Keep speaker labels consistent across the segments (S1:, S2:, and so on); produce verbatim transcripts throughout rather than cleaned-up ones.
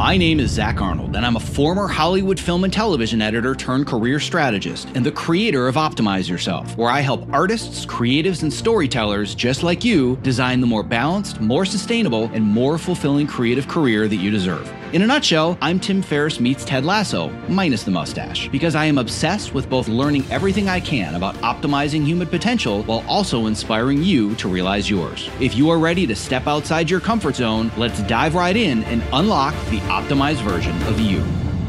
S1: My name is Zach Arnold, and I'm a former Hollywood film and television editor turned career strategist and the creator of Optimize Yourself, where I help artists, creatives, and storytellers just like you design the more balanced, more sustainable, and more fulfilling creative career that you deserve. In a nutshell, I'm Tim Ferriss meets Ted Lasso, minus the mustache, because I am obsessed with both learning everything I can about optimizing human potential while also inspiring you to realize yours. If you are ready to step outside your comfort zone, let's dive right in and unlock the optimized version of you.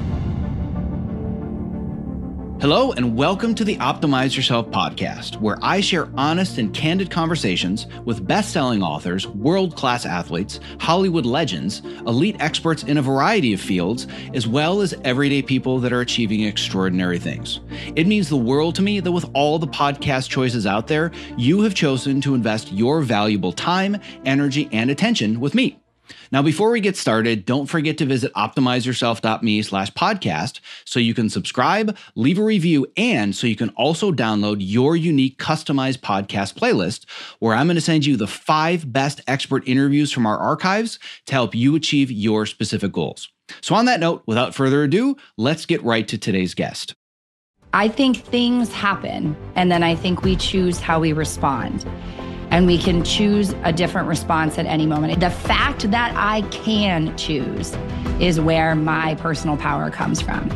S1: Hello, and welcome to the Optimize Yourself podcast, where I share honest and candid conversations with best-selling authors, world-class athletes, Hollywood legends, elite experts in a variety of fields, as well as everyday people that are achieving extraordinary things. It means the world to me that with all the podcast choices out there, you have chosen to invest your valuable time, energy, and attention with me. Now, before we get started, don't forget to visit optimizeyourself.me slash podcast so you can subscribe, leave a review, and so you can also download your unique customized podcast playlist, where I'm going to send you the five best expert interviews from our archives to help you achieve your specific goals. So on that note, without further ado, let's get right to today's guest.
S2: I think things happen, and then I think we choose how we respond. And we can choose a different response at any moment. The fact that I can choose is where my personal power comes from.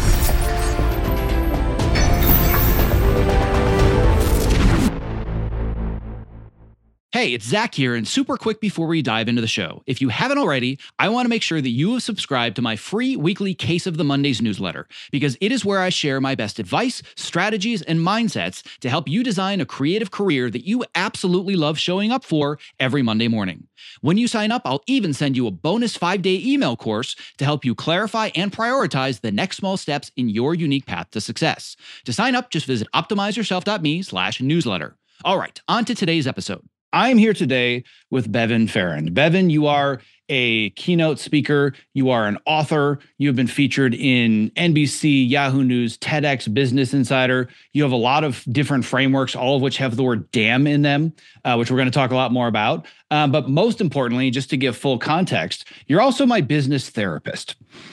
S1: Hey, it's Zach here, and super quick before we dive into the show. If you haven't already, I want to make sure that you have subscribed to my free weekly Case of the Mondays newsletter, because it is where I share my best advice, strategies, and mindsets to help you design a creative career that you absolutely love showing up for every Monday morning. When you sign up, I'll even send you a bonus five-day email course to help you clarify and prioritize the next small steps in your unique path to success. To sign up, just visit optimizeyourself.me slash newsletter. All right, on to today's episode. I'm here today with Bevin Farrand. Bevin, you are a keynote speaker. You are an author. You have been featured in N B C, Yahoo News, TEDx, Business Insider. You have a lot of different frameworks, all of which have the word damn in them, uh, which we're going to talk a lot more about. Um, but most importantly, just to give full context, you're also my business therapist.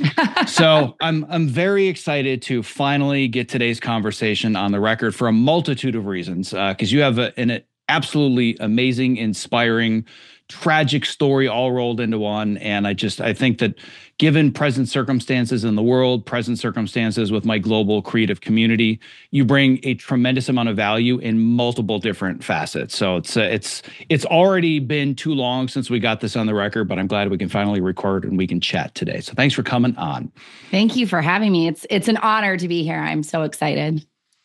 S1: So I'm I'm very excited to finally get today's conversation on the record for a multitude of reasons, because uh, you have a, an absolutely amazing, inspiring, tragic story all rolled into one. And I just, I think that given present circumstances in the world, present circumstances with my global creative community, you bring a tremendous amount of value in multiple different facets. So it's, uh, it's, it's already been too long since we got this on the record, but I'm glad we can finally record and we can chat today. So thanks for coming on.
S2: Thank you for having me. It's, it's an honor to be here. I'm so excited.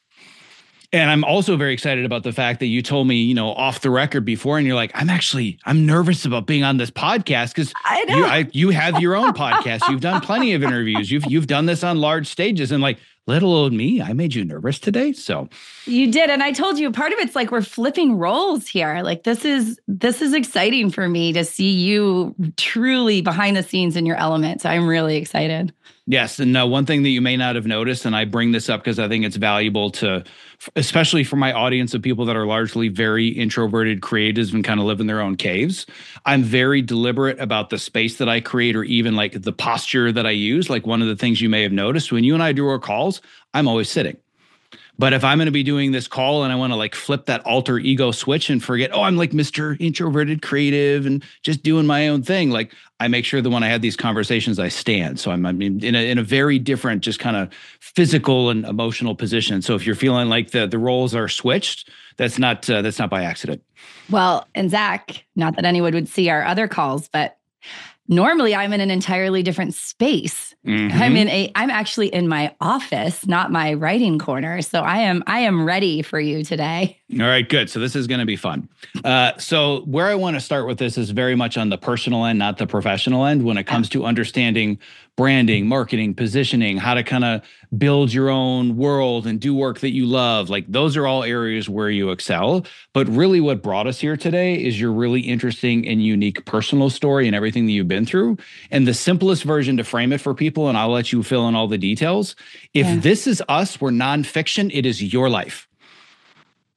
S1: And I'm also very excited about the fact that you told me, you know, off the record before, and you're like, I'm actually, I'm nervous about being on this podcast because you, I, you have your own podcast. You've done plenty of interviews. You've, you've done this on large stages, and like, let alone me, I made you nervous today. So
S2: you did. And I told you part of it's like, we're flipping roles here. Like this is, this is exciting for me to see you truly behind the scenes in your element. So I'm really excited.
S1: Yes. And uh, one thing that you may not have noticed, and I bring this up because I think it's valuable to, especially for my audience of people that are largely very introverted creatives and kind of live in their own caves. I'm very deliberate about the space that I create, or even like the posture that I use. Like one of the things you may have noticed when you and I do our calls, I'm always sitting. But if I'm going to be doing this call and I want to like flip that alter ego switch and forget, oh, I'm like Mister Introverted Creative and just doing my own thing, like I make sure that when I have these conversations, I stand. So I'm, I'm in a in a very different, just kind of physical and emotional position. So if you're feeling like the the roles are switched, that's not uh, that's not by accident.
S2: Well, and Zach, not that anyone would see our other calls, but normally I'm in an entirely different space. Mm-hmm. I'm in a, I'm actually in my office, not my writing corner. So I am, I am ready for you today.
S1: All right, good. So this is going to be fun. Uh, so where I want to start with this is very much on the personal end, not the professional end, when it comes to understanding branding, marketing, positioning, how to kind of build your own world and do work that you love. Like those are all areas where you excel. But really what brought us here today is your really interesting and unique personal story and everything that you've been through. And the simplest version to frame it for people, and I'll let you fill in all the details. If yeah. this is us, we're nonfiction, it is your life.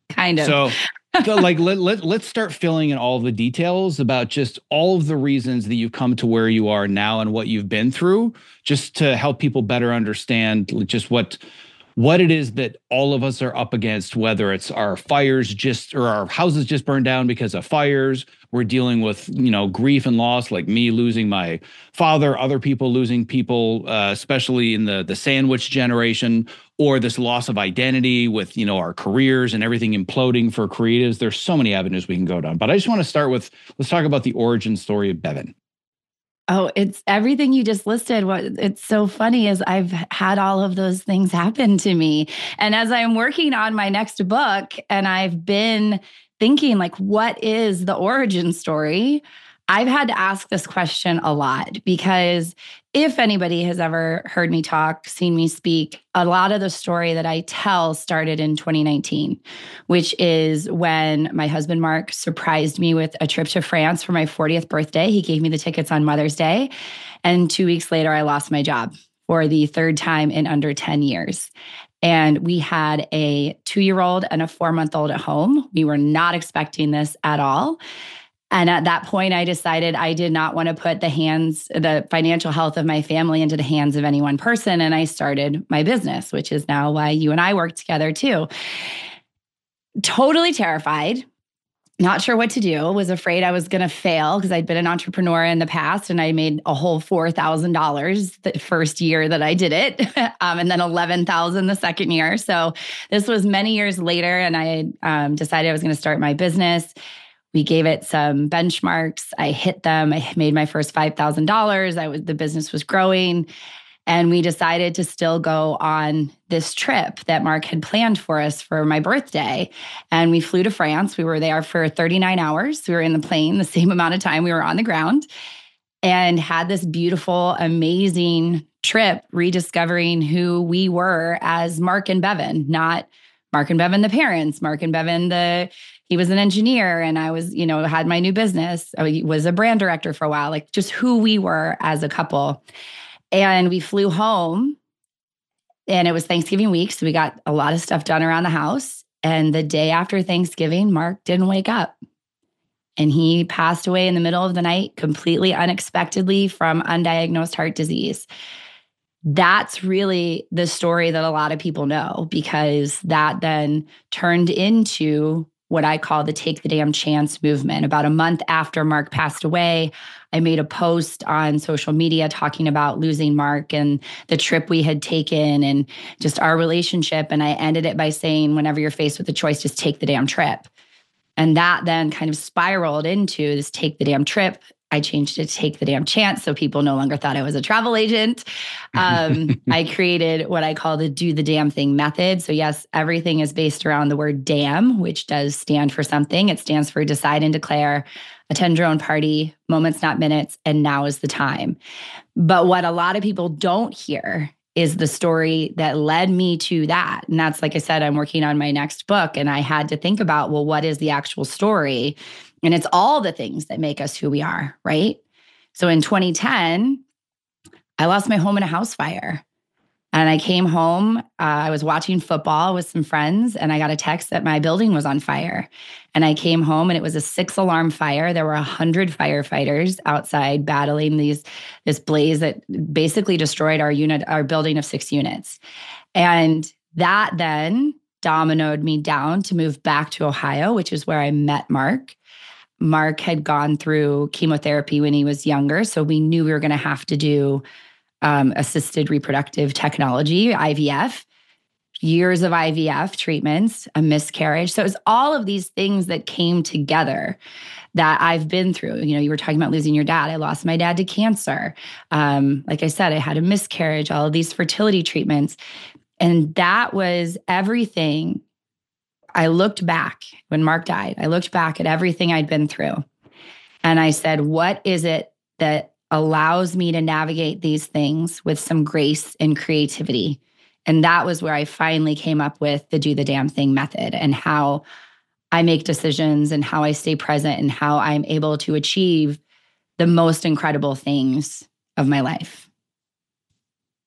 S2: Kind of.
S1: So, so like, let, let, let's start filling in all the details about just all of the reasons that you've come to where you are now and what you've been through, just to help people better understand just what what it is that all of us are up against, whether it's our fires just or our houses just burned down because of fires. We're dealing with, you know, grief and loss, like me losing my father, other people losing people, uh, especially in the the sandwich generation, or this loss of identity with, you know, our careers and everything imploding for creatives. There's so many avenues we can go down. But I just want to start with, let's talk about the origin story of Bevan.
S2: Oh, it's everything you just listed. What it's so funny is I've had all of those things happen to me. And as I'm working on my next book and I've been thinking like, what is the origin story? I've had to ask this question a lot because if anybody has ever heard me talk, seen me speak, a lot of the story that I tell started in twenty nineteen, which is when my husband, Mark, surprised me with a trip to France for my fortieth birthday. He gave me the tickets on Mother's Day. And two weeks later, I lost my job for the third time in under ten years. And we had a two-year-old and a four-month-old at home. We were not expecting this at all. And at that point, I decided I did not want to put the hands, the financial health of my family into the hands of any one person. And I started my business, which is now why you and I work together too. Totally terrified, not sure what to do, was afraid I was going to fail because I'd been an entrepreneur in the past and I made a whole four thousand dollars the first year that I did it, um, and then eleven thousand dollars the second year. So this was many years later, and I um, decided I was going to start my business. We gave it some benchmarks. I hit them. I made my first five thousand dollars. I was, the business was growing. And we decided to still go on this trip that Mark had planned for us for my birthday. And we flew to France. We were there for thirty-nine hours. We were in the plane the same amount of time we were on the ground, and had this beautiful, amazing trip, rediscovering who we were as Mark and Bevan, not Mark and Bevan, the parents, Mark and Bevan, the he was an engineer and I was, you know, had my new business. I was a brand director for a while, like just who we were as a couple. And we flew home and it was Thanksgiving week. So we got a lot of stuff done around the house. And the day after Thanksgiving, Mark didn't wake up. And he passed away in the middle of the night, completely unexpectedly from undiagnosed heart disease. That's really the story that a lot of people know, because that then turned into what I call the Take the Damn Chance movement. About a month after Mark passed away, I made a post on social media talking about losing Mark and the trip we had taken and just our relationship. And I ended it by saying, whenever you're faced with a choice, just take the damn trip. And that then kind of spiraled into this Take the Damn Trip. I changed it to Take the Damn Chance so people no longer thought I was a travel agent. Um, I created what I call the Do the Damn Thing method. So yes, everything is based around the word damn, which does stand for something. It stands for decide and declare, attend your own party, moments, not minutes, and now is the time. But what a lot of people don't hear is the story that led me to that. And that's, like I said, I'm working on my next book, and I had to think about, well, what is the actual story? And it's all the things that make us who we are, right? So in twenty ten, I lost my home in a house fire. And I came home, uh, I was watching football with some friends, and I got a text that my building was on fire. And I came home, and it was a six alarm fire. There were a hundred firefighters outside battling these this blaze that basically destroyed our unit, our building of six units. And that then dominoed me down to move back to Ohio, which is where I met Mark. Mark had gone through chemotherapy when he was younger, so we knew we were going to have to do um, assisted reproductive technology, I V F, years of I V F treatments, a miscarriage. So it was all of these things that came together that I've been through. You know, you were talking about losing your dad. I lost my dad to cancer. Um, like I said, I had a miscarriage, all of these fertility treatments. And that was everything. I looked back when Mark died. I looked back at everything I'd been through. And I said, what is it that allows me to navigate these things with some grace and creativity? And that was where I finally came up with the Do the Damn Thing method, and how I make decisions and how I stay present and how I'm able to achieve the most incredible things of my life.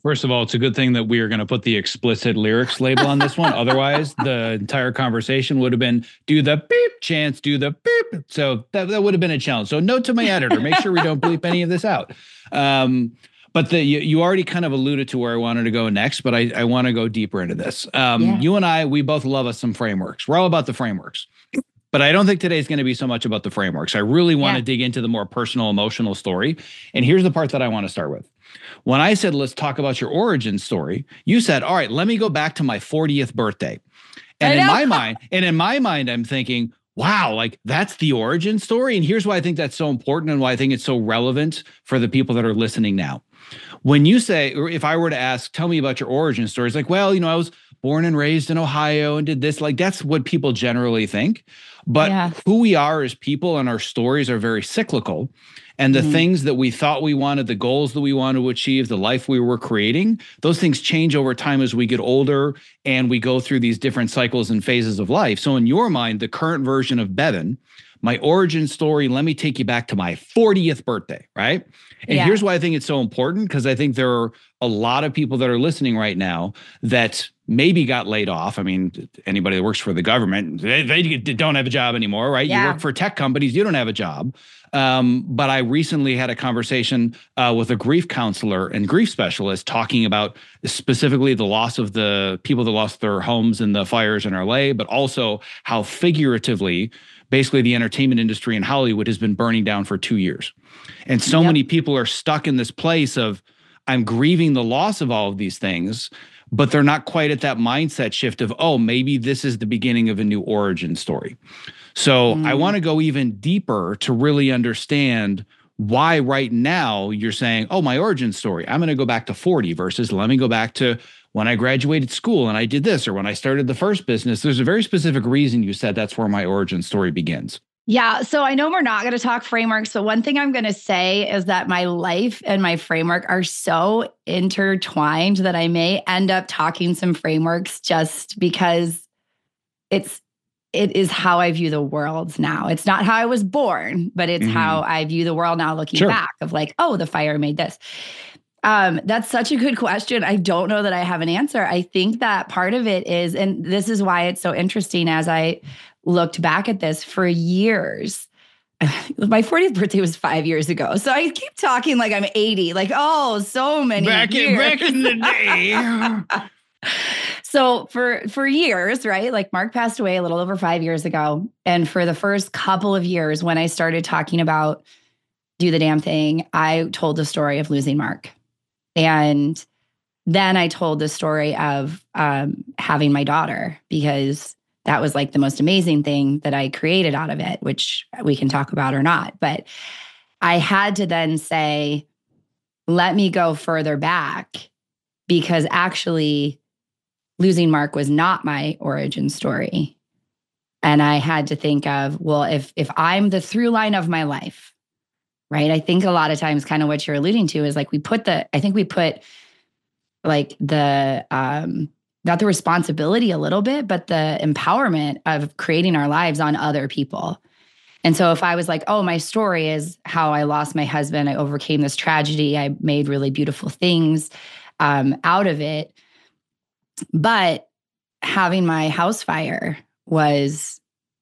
S1: First of all, it's a good thing that we are going to put the explicit lyrics label on this one. Otherwise, the entire conversation would have been do the beep, Chance, do the beep. So that, that would have been a challenge. So note to my editor, make sure we don't bleep any of this out. Um, but the, you, you already kind of alluded to where I wanted to go next, but I, I want to go deeper into this. Um, yeah. You and I, we both love us some frameworks. We're all about the frameworks. But I don't think today is going to be so much about the frameworks. I really want yeah. to dig into the more personal, emotional story. And here's the part that I want to start with. When I said, let's talk about your origin story, you said, all right, let me go back to my fortieth birthday. And in my mind, and in my mind, I'm thinking, wow, like that's the origin story. And here's why I think that's so important and why I think it's so relevant for the people that are listening now. When you say, or if I were to ask, tell me about your origin story, it's like, well, you know, I was born and raised in Ohio and did this, like that's what people generally think. But yeah. who we are as people and our stories are very cyclical. And the mm-hmm. things that we thought we wanted, the goals that we wanted to achieve, the life we were creating, those things change over time as we get older and we go through these different cycles and phases of life. So in your mind, the current version of Bevan, my origin story, let me take you back to my fortieth birthday, right? And yeah. here's why I think it's so important, because I think there are a lot of people that are listening right now that maybe got laid off. I mean, anybody that works for the government, they, they don't have a job anymore, right? Yeah. You work for tech companies, you don't have a job. Um, but I recently had a conversation uh, with a grief counselor and grief specialist talking about specifically the loss of the people that lost their homes in the fires in L A, but also how figuratively, basically the entertainment industry in Hollywood has been burning down for two years. And so yep. many people are stuck in this place of, I'm grieving the loss of all of these things, but they're not quite at that mindset shift of, oh, maybe this is the beginning of a new origin story. So mm. I want to go even deeper to really understand why right now you're saying, oh, my origin story, I'm going to go back to forty versus let me go back to when I graduated school and I did this, or when I started the first business. There's a very specific reason you said that's where my origin story begins.
S2: Yeah. So I know we're not going to talk frameworks, but one thing I'm going to say is that my life and my framework are so intertwined that I may end up talking some frameworks just because it's, it is how I view the world now. It's not how I was born, but it's mm-hmm. how I view the world now looking sure. back of like, oh, the fire made this. Um, that's such a good question. I don't know that I have an answer. I think that part of it is, and this is why it's so interesting as I looked back at this for years. My fortieth birthday was five years ago. So I keep talking like I'm eighty, like, oh, so many
S1: back
S2: years.
S1: In, back in the day.
S2: So for, for years, right? Like Mark passed away a little over five years ago. And for the first couple of years, when I started talking about Do the Damn Thing, I told the story of losing Mark. And then I told the story of um, having my daughter, because that was like the most amazing thing that I created out of it, which we can talk about or not. But I had to then say, let me go further back, because actually losing Mark was not my origin story. And I had to think of, well, if if I'm the through line of my life, right? I think a lot of times kind of what you're alluding to is like we put the, I think we put like the, um, not the responsibility a little bit, but the empowerment of creating our lives on other people. And so if I was like, oh, my story is how I lost my husband, I overcame this tragedy, I made really beautiful things um, out of it. But having my house fire was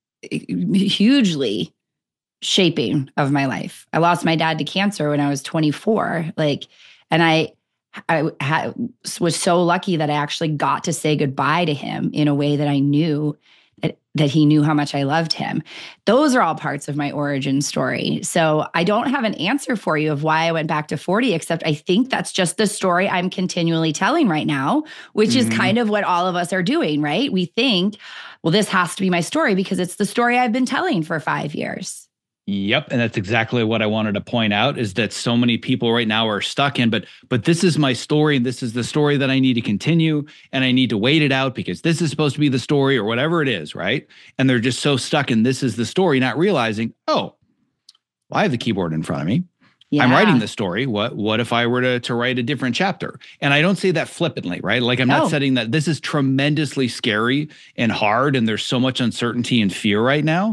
S2: hugely shaping of my life. I lost my dad to cancer when I was twenty-four. Like, and I, I ha- was so lucky that I actually got to say goodbye to him in a way that I knew that, that he knew how much I loved him. Those are all parts of my origin story. So I don't have an answer for you of why I went back to forty, except I think that's just the story I'm continually telling right now, which mm-hmm. is kind of what all of us are doing, right? We think, well, this has to be my story because it's the story I've been telling for five years.
S1: Yep. And that's exactly what I wanted to point out, is that so many people right now are stuck in, but, but this is my story. And this is the story that I need to continue. And I need to wait it out because this is supposed to be the story or whatever it is. Right. And they're just so stuck in this is the story, not realizing, oh, well, I have the keyboard in front of me. Yeah. I'm writing the story. What, what if I were to, to write a different chapter? And I don't say that flippantly, right? Like I'm no. not setting that this is tremendously scary and hard. And there's so much uncertainty and fear right now.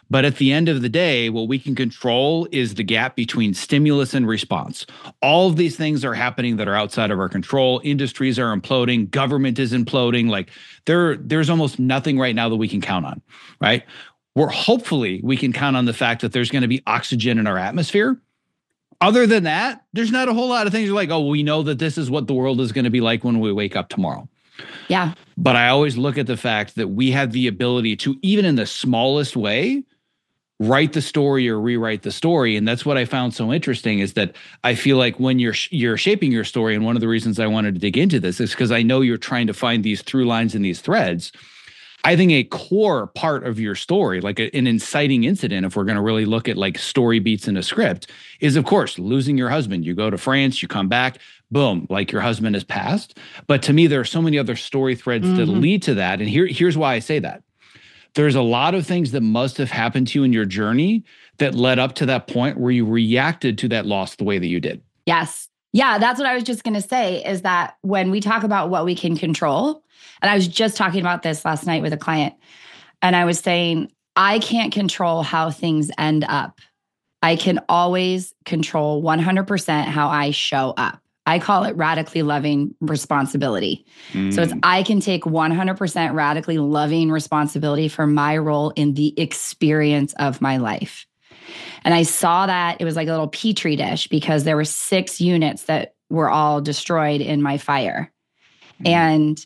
S1: But at the end of the day, what we can control is the gap between stimulus and response. All of these things are happening that are outside of our control. Industries are imploding. Government is imploding. Like there, there's almost nothing right now that we can count on, right? We're hopefully we can count on the fact that there's going to be oxygen in our atmosphere. Other than that, there's not a whole lot of things like, oh, we know that this is what the world is going to be like when we wake up tomorrow.
S2: Yeah.
S1: But I always look at the fact that we have the ability to, even in the smallest way, write the story or rewrite the story. And that's what I found so interesting is that I feel like when you're you're shaping your story, and one of the reasons I wanted to dig into this is because I know you're trying to find these through lines and these threads. I think a core part of your story, like a, an inciting incident, if we're going to really look at like story beats in a script, is of course losing your husband. You go to France, you come back, boom, like your husband has passed. But to me, there are so many other story threads mm-hmm. that lead to that. And here, here's why I say that. There's a lot of things that must have happened to you in your journey that led up to that point where you reacted to that loss the way that you did.
S2: Yes. Yeah, that's what I was just going to say is that when we talk about what we can control, and I was just talking about this last night with a client, and I was saying, I can't control how things end up. I can always control one hundred percent how I show up. I call it radically loving responsibility. Mm. So it's I can take one hundred percent radically loving responsibility for my role in the experience of my life. And I saw that it was like a little petri dish because there were six units that were all destroyed in my fire. Mm. And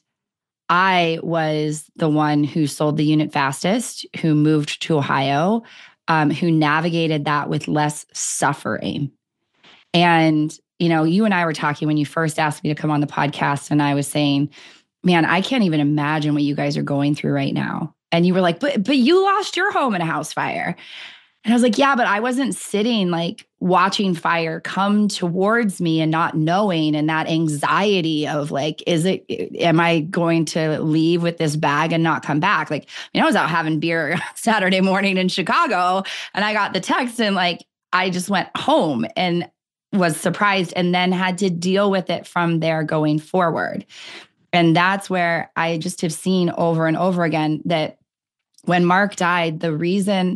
S2: I was the one who sold the unit fastest, who moved to Ohio, um, who navigated that with less suffering. And you know, you and I were talking when you first asked me to come on the podcast, and I was saying, man, I can't even imagine what you guys are going through right now. And you were like, but but you lost your home in a house fire. And I was like, yeah, but I wasn't sitting like watching fire come towards me and not knowing, and that anxiety of like, is it, am I going to leave with this bag and not come back? Like, you know, I was out having beer Saturday morning in Chicago, and I got the text, and like, I just went home and was surprised, and then had to deal with it from there going forward. And that's where I just have seen over and over again that when Mark died, the reason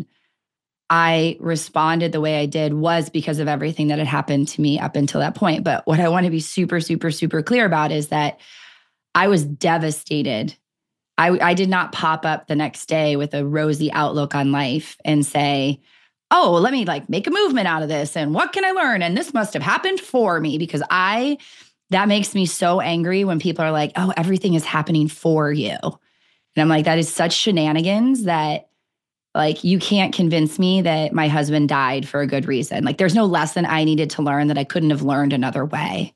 S2: I responded the way I did was because of everything that had happened to me up until that point. But what I want to be super, super, super clear about is that I was devastated. I, I did not pop up the next day with a rosy outlook on life and say, oh, let me like make a movement out of this. And what can I learn? And this must have happened for me, because I, that makes me so angry when people are like, oh, everything is happening for you. And I'm like, that is such shenanigans that like, you can't convince me that my husband died for a good reason. Like there's no lesson I needed to learn that I couldn't have learned another way.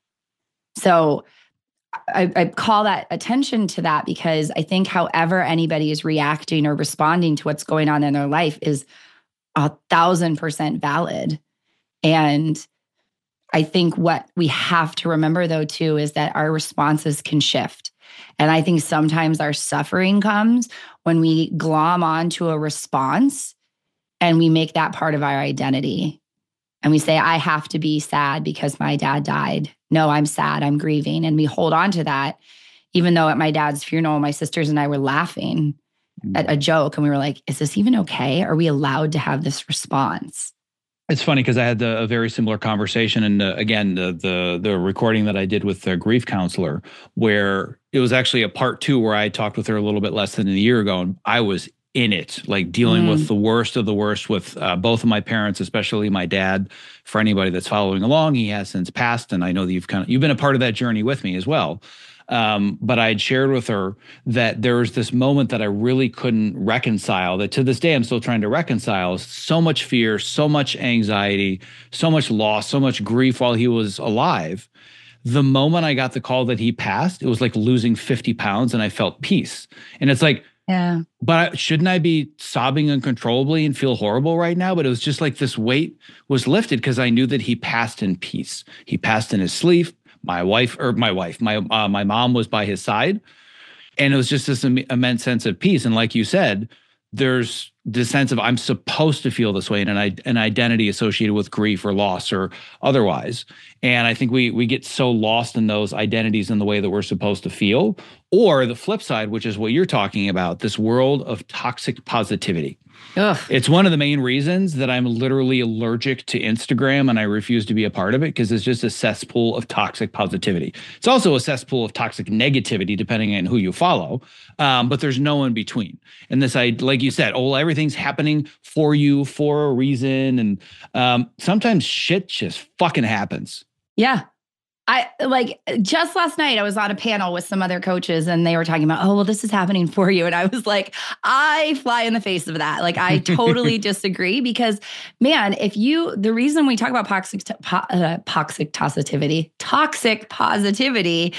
S2: So I, I call that attention to that because I think however anybody is reacting or responding to what's going on in their life is a thousand percent valid. And I think what we have to remember though, too, is that our responses can shift. And I think sometimes our suffering comes when we glom onto a response and we make that part of our identity. And we say, I have to be sad because my dad died. No, I'm sad, I'm grieving. And we hold on to that, even though at my dad's funeral, my sisters and I were laughing at a joke, and we were like, is this even okay? Are we allowed to have this response?
S1: It's funny because I had the, a very similar conversation. And uh, again, the, the the recording that I did with the grief counselor, where it was actually a part two where I talked with her a little bit less than a year ago. And I was in it, like dealing mm. with the worst of the worst with uh, both of my parents, especially my dad. For anybody that's following along, he has since passed. And I know that you've kind of, you've been a part of that journey with me as well. Um, but I had shared with her that there was this moment that I really couldn't reconcile, that to this day I'm still trying to reconcile. So much fear, so much anxiety, so much loss, so much grief while he was alive. The moment I got the call that he passed, it was like losing fifty pounds and I felt peace. And it's like,
S2: yeah,
S1: but shouldn't I be sobbing uncontrollably and feel horrible right now? But it was just like this weight was lifted because I knew that he passed in peace. He passed in his sleep. My wife, or my wife, my uh, my mom was by his side. And it was just this im- immense sense of peace. And like you said, there's this sense of I'm supposed to feel this way, and an, an identity associated with grief or loss or otherwise. And I think we we get so lost in those identities in the way that we're supposed to feel. Or the flip side, which is what you're talking about, this world of toxic positivity.
S2: Ugh.
S1: It's one of the main reasons that I'm literally allergic to Instagram and I refuse to be a part of it, because it's just a cesspool of toxic positivity. It's also a cesspool of toxic negativity, depending on who you follow. Um, but there's no in between. And this, I like you said, oh, everything's happening for you for a reason. And um, sometimes shit just fucking happens.
S2: Yeah. I like just last night, I was on a panel with some other coaches and they were talking about, oh, well, this is happening for you. And I was like, I fly in the face of that. Like, I totally disagree because, man, if you, the reason we talk about toxic, po- uh, toxic positivity, toxic positivity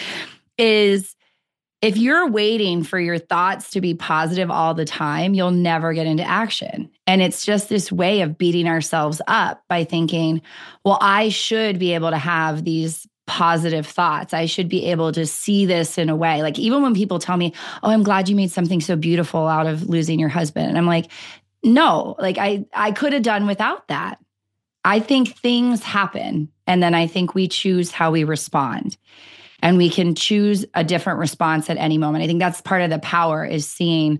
S2: is if you're waiting for your thoughts to be positive all the time, you'll never get into action. And it's just this way of beating ourselves up by thinking, well, I should be able to have these positive thoughts. I should be able to see this in a way. Like, even when people tell me, oh, I'm glad you made something so beautiful out of losing your husband. And I'm like, no, like I, I could have done without that. I think things happen. And then I think we choose how we respond. And we can choose a different response at any moment. I think that's part of the power, is seeing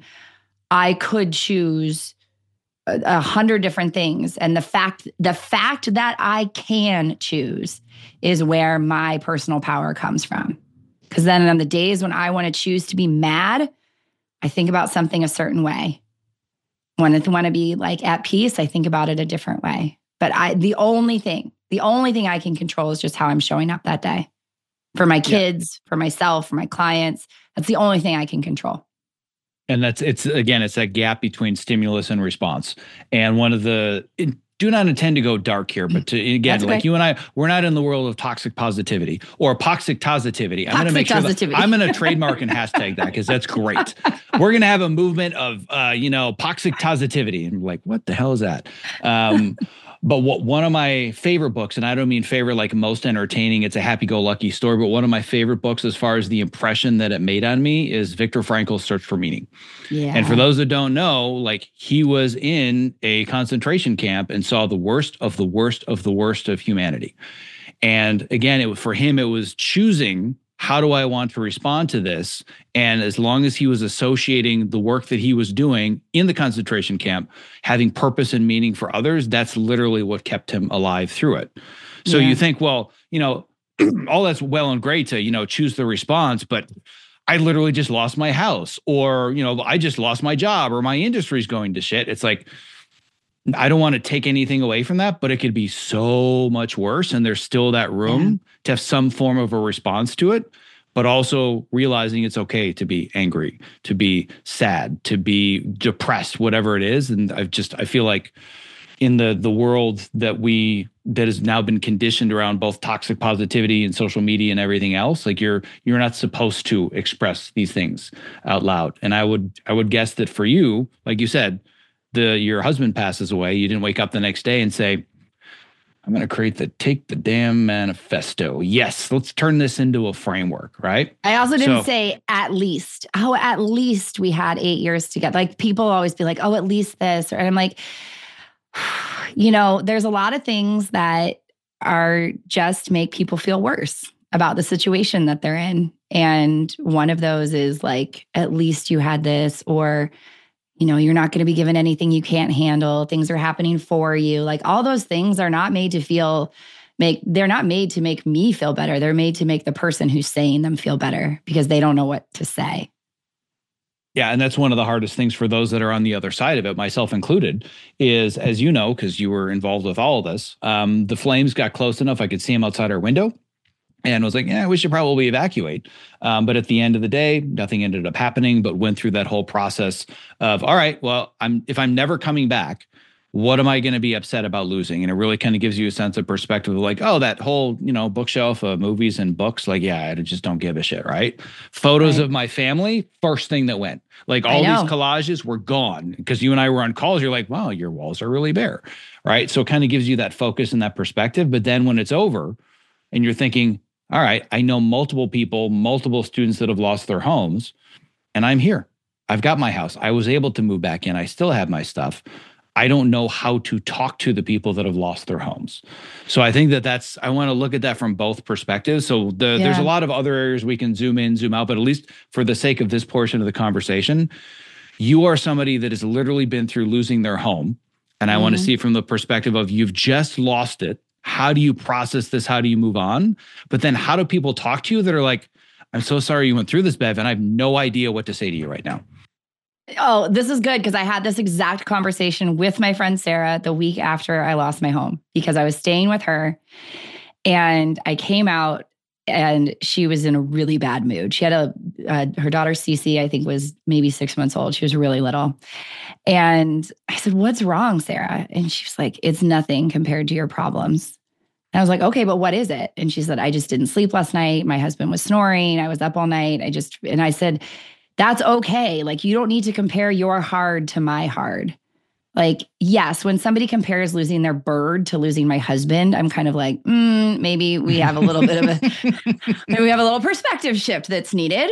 S2: I could choose a, a hundred different things. And the fact, the fact that I can choose is where my personal power comes from. Because then on the days when I want to choose to be mad, I think about something a certain way. When I want to be like at peace, I think about it a different way. But I, the only thing, the only thing I can control is just how I'm showing up that day. For my kids, yeah. for myself, for my clients. That's the only thing I can control.
S1: And that's, it's, again, it's that gap between stimulus and response. And one of the, it, do not intend to go dark here, but to, again,
S2: That's
S1: like
S2: okay.
S1: you and I, we're not in the world of toxic positivity or toxic positivity. I'm going to make sure that I'm going to trademark and hashtag that, because that's great. We're going to have a movement of, uh, you know, toxic positivity. And like, what the hell is that? Um, But what one of my favorite books, and I don't mean favorite like most entertaining, it's a happy-go-lucky story, but one of my favorite books as far as the impression that it made on me is Viktor Frankl's Search for Meaning.
S2: Yeah.
S1: And for those that don't know, like, he was in a concentration camp and saw the worst of the worst of the worst of humanity. And again, it was, for him, it was choosing, how do I want to respond to this? And as long as he was associating the work that he was doing in the concentration camp, having purpose and meaning for others, that's literally what kept him alive through it. So yeah. You think, well, you know, all that's well and great to, you know, choose the response, but I literally just lost my house, or, you know, I just lost my job, or my industry's going to shit. It's like, I don't want to take anything away from that, but it could be so much worse. And there's still that room yeah. to have some form of a response to it, but also realizing it's okay to be angry, to be sad, to be depressed, whatever it is. And I've just, I feel like in the the world that we, that has now been conditioned around both toxic positivity and social media and everything else, like you're, you're not supposed to express these things out loud. And I would, I would guess that for you, like you said, the your husband passes away, you didn't wake up the next day and say, I'm going to create the Take the Damn Manifesto. Yes, let's turn this into a framework, right?
S2: I also didn't
S1: so,
S2: say at least. Oh, at least we had eight years together. Like, people always be like, oh, at least this. Or, and I'm like, you know, there's a lot of things that are just make people feel worse about the situation that they're in. And one of those is like, at least you had this, or, you know, you're not going to be given anything you can't handle. Things are happening for you. Like, all those things are not made to feel, make, they're not made to make me feel better. They're made to make the person who's saying them feel better, because they don't know what to say.
S1: Yeah. And that's one of the hardest things for those that are on the other side of it, myself included, is, as you know, because you were involved with all of this, um, the flames got close enough. I could see them outside our window. And was like, yeah, we should probably evacuate. Um, but at the end of the day, nothing ended up happening, but went through that whole process of, all right, well, I'm if I'm never coming back, what am I going to be upset about losing? And it really kind of gives you a sense of perspective of like, oh, that whole, you know, bookshelf of movies and books, like, yeah, I just don't give a shit, right? Photos right. of my family, first thing that went. Like, all these collages were gone, because you and I were on calls. You're like, wow, your walls are really bare, right? So it kind of gives you that focus and that perspective. But then when it's over and you're thinking, all right, I know multiple people, multiple students that have lost their homes, and I'm here. I've got my house. I was able to move back in. I still have my stuff. I don't know how to talk to the people that have lost their homes. So I think that that's, I want to look at that from both perspectives. So the, yeah. there's a lot of other areas we can zoom in, zoom out, but at least for the sake of this portion of the conversation, You are somebody that has literally been through losing their home. And I mm-hmm. want to see it from the perspective of you've just lost it. How do you process this? How do you move on? But then how do people talk to you that are like, I'm so sorry you went through this, Bev, and I have no idea what to say to you right now.
S2: Oh, this is good because I had this exact conversation with my friend Sarah the week after I lost my home because I was staying with her and I came out and she was in a really bad mood. She had a, uh, her daughter Cece, I think was maybe six months old. She was really little. And I said, what's wrong, Sarah? And she was like, it's nothing compared to your problems. And I was like, okay, but what is it? And she said, I just didn't sleep last night. My husband was snoring. I was up all night. I just, and I said, that's okay. Like, you don't need to compare your hard to my hard. Like, yes, when somebody compares losing their bird to losing my husband, I'm kind of like, mm, maybe we have a little bit of a, maybe we have a little perspective shift that's needed.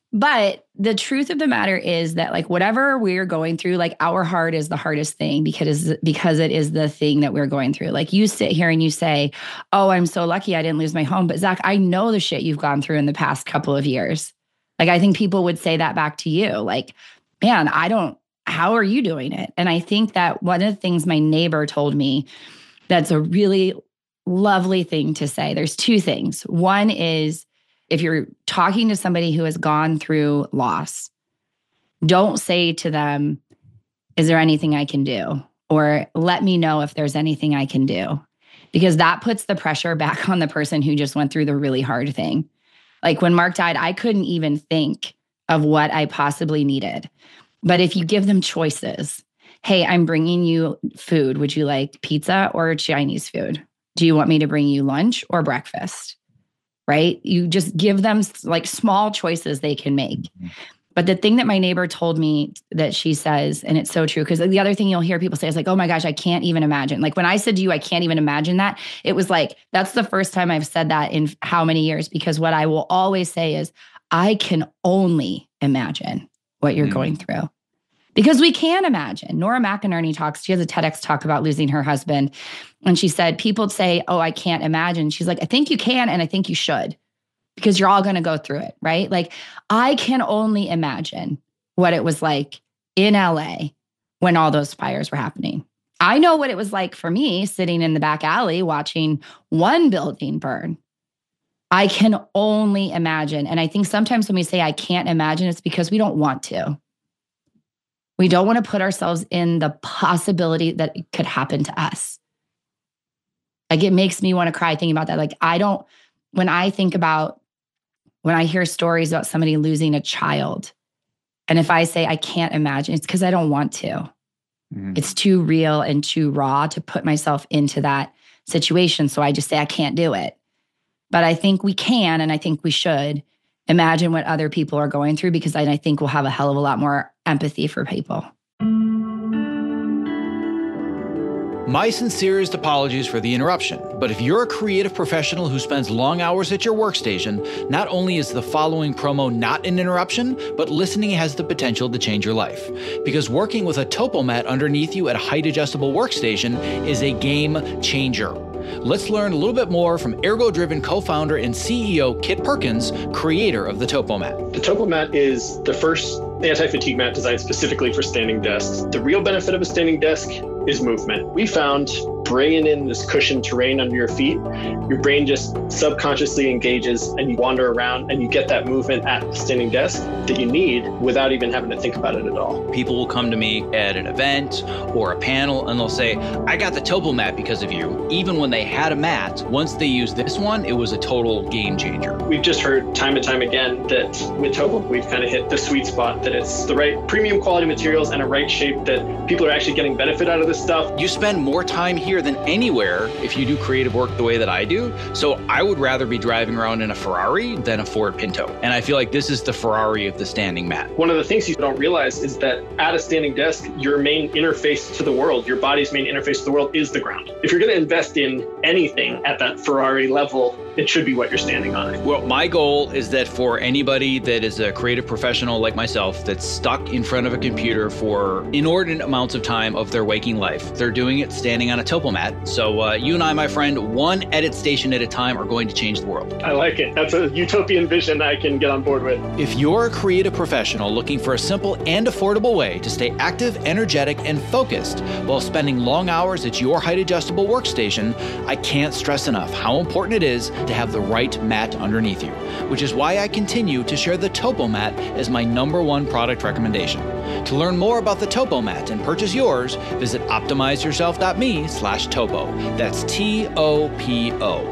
S2: But the truth of the matter is that, like, whatever we're going through, like, our heart is the hardest thing because, because it is the thing that we're going through. Like, you sit here and you say, oh, I'm so lucky I didn't lose my home. But Zach, I know the shit you've gone through in the past couple of years. Like, I think people would say that back to you. Like, man, I don't, how are you doing it? And I think that one of the things my neighbor told me that's a really lovely thing to say. There's two things. One is, if you're talking to somebody who has gone through loss, don't say to them, is there anything I can do? Or let me know if there's anything I can do. Because that puts the pressure back on the person who just went through the really hard thing. Like, when Mark died, I couldn't even think of what I possibly needed. But if you give them choices, hey, I'm bringing you food. Would you like pizza or Chinese food? Do you want me to bring you lunch or breakfast? Right? You just give them like small choices they can make. But the thing that my neighbor told me that she says, and it's so true, because the other thing you'll hear people say is like, oh my gosh, I can't even imagine. Like, when I said to you, I can't even imagine that, it was like, that's the first time I've said that in how many years? Because what I will always say is, I can only imagine what you're mm. going through. Because we can imagine. Nora McInerney talks, she has a TEDx talk about losing her husband. And she said, people say, oh, I can't imagine. She's like, I think you can, and I think you should. Because you're all going to go through it, right? Like, I can only imagine what it was like in L A when all those fires were happening. I know what it was like for me sitting in the back alley watching one building burn. I can only imagine. And I think sometimes when we say I can't imagine, it's because we don't want to. We don't want to put ourselves in the possibility that it could happen to us. Like, it makes me want to cry thinking about that. Like, I don't, when I think about, when I hear stories about somebody losing a child, and if I say I can't imagine, it's because I don't want to. Mm-hmm. It's too real and too raw to put myself into that situation. So I just say I can't do it. But I think we can, and I think we should imagine what other people are going through, because I think we'll have a hell of a lot more empathy for people.
S1: My sincerest apologies for the interruption, but if you're a creative professional who spends long hours at your workstation, not only is the following promo not an interruption, but listening has the potential to change your life. Because working with a TopoMat underneath you at a height-adjustable workstation is a game changer. Let's learn a little bit more from Ergo-Driven co-founder and C E O Kit Perkins, creator of the TopoMat.
S3: The TopoMat is the first anti-fatigue mat designed specifically for standing desks. The real benefit of a standing desk is movement. We found bringing in this cushioned terrain under your feet, your brain just subconsciously engages and you wander around and you get that movement at the standing desk that you need without even having to think about it at all.
S1: People will come to me at an event or a panel and they'll say, I got the TopoMat because of you. Even when they had a mat, once they used this one, it was a total game changer.
S3: We've just heard time and time again that with Topo, we've kind of hit the sweet spot, that it's the right premium quality materials and a right shape that people are actually getting benefit out of this stuff.
S1: You spend more time here than anywhere if you do creative work the way that I do. So I would rather be driving around in a Ferrari than a Ford Pinto. And I feel like this is the Ferrari of the standing mat.
S3: One of the things you don't realize is that at a standing desk, your main interface to the world, your body's main interface to the world is the ground. If you're going to invest in anything at that Ferrari level, it should be what you're standing on.
S1: Well, my goal is that for anybody that is a creative professional like myself that's stuck in front of a computer for inordinate amounts of time of their waking life, they're doing it standing on a TopoMat. TopoMat. So uh, you and I, my friend, one edit station at a time are going to change the world.
S3: I like it. That's a utopian vision I can get on board with.
S1: If you're a creative professional looking for a simple and affordable way to stay active, energetic, and focused while spending long hours at your height-adjustable workstation, I can't stress enough how important it is to have the right mat underneath you, which is why I continue to share the TopoMat as my number one product recommendation. To learn more about the TopoMat and purchase yours, visit optimizeyourself.me slash topo. That's T O P O.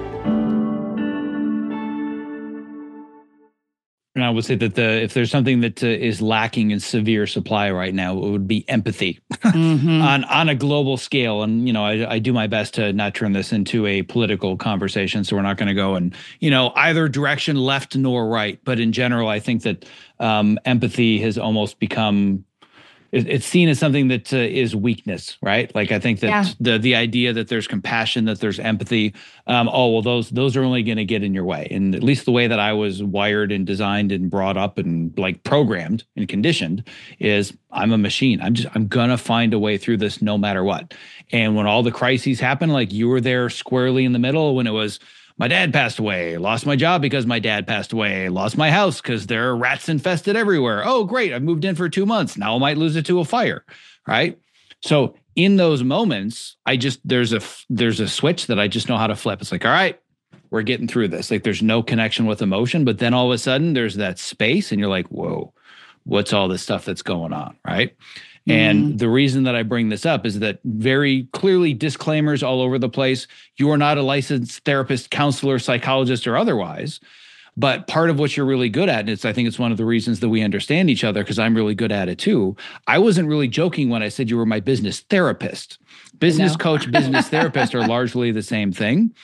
S1: And I would say that the if there's something that uh, is lacking in severe supply right now, it would be empathy mm-hmm. on on a global scale. And you know, I, I do my best to not turn this into a political conversation, so we're not going to go in you know either direction, left nor right. But in general, I think that um, empathy has almost become it's seen as something that uh, is weakness, right? Like I think that yeah. the the idea that there's compassion, that there's empathy, um, oh well, those those are only going to get in your way. And at least the way that I was wired and designed and brought up and like programmed and conditioned is I'm a machine. I'm just I'm gonna find a way through this no matter what. And when all the crises happen, like you were there squarely in the middle when it was. My dad passed away, lost my job because my dad passed away, lost my house because there are rats infested everywhere. Oh, great. I've moved in for two months. Now I might lose it to a fire. Right. So in those moments, I just, there's a, there's a switch that I just know how to flip. It's like, all right, we're getting through this. Like there's no connection with emotion, but then all of a sudden there's that space and you're like, whoa, what's all this stuff that's going on? Right. And mm-hmm. the reason that I bring this up is that very clearly disclaimers all over the place. You are not a licensed therapist, counselor, psychologist, or otherwise. But part of what you're really good at, and it's I think it's one of the reasons that we understand each other because I'm really good at it too. I wasn't really joking when I said you were my business therapist. Business coach, business therapist are largely the same thing.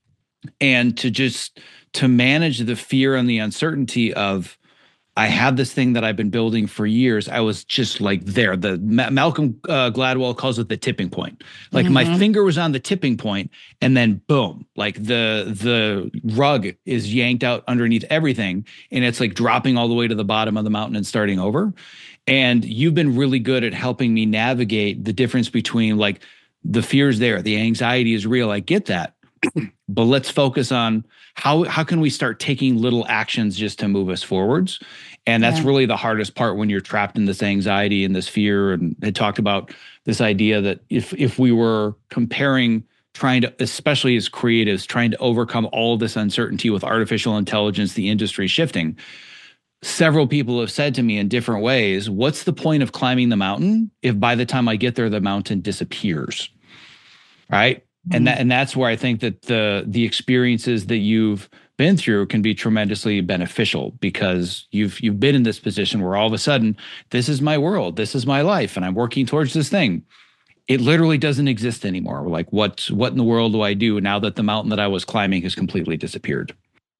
S1: And to just to manage the fear and the uncertainty of I have this thing that I've been building for years. I was just like there. The Ma- Malcolm uh, Gladwell calls it the tipping point. Like mm-hmm. my finger was on the tipping point, and then boom, like the the rug is yanked out underneath everything, and it's like dropping all the way to the bottom of the mountain and starting over. And you've been really good at helping me navigate the difference between like the fear is there, the anxiety is real. I get that, but let's focus on how how can we start taking little actions just to move us forwards. And that's yeah. really the hardest part when you're trapped in this anxiety and this fear. And I talked about this idea that if if we were comparing, trying to, especially as creatives, trying to overcome all of this uncertainty with artificial intelligence, the industry shifting, several people have said to me in different ways, what's the point of climbing the mountain if by the time I get there, the mountain disappears, right? Mm-hmm. And that and that's where I think that the the experiences that you've been through can be tremendously beneficial because you've you've been in this position where all of a sudden, this is my world, this is my life, and I'm working towards this thing. It literally doesn't exist anymore. We're like, what, what in the world do I do now that the mountain that I was climbing has completely disappeared?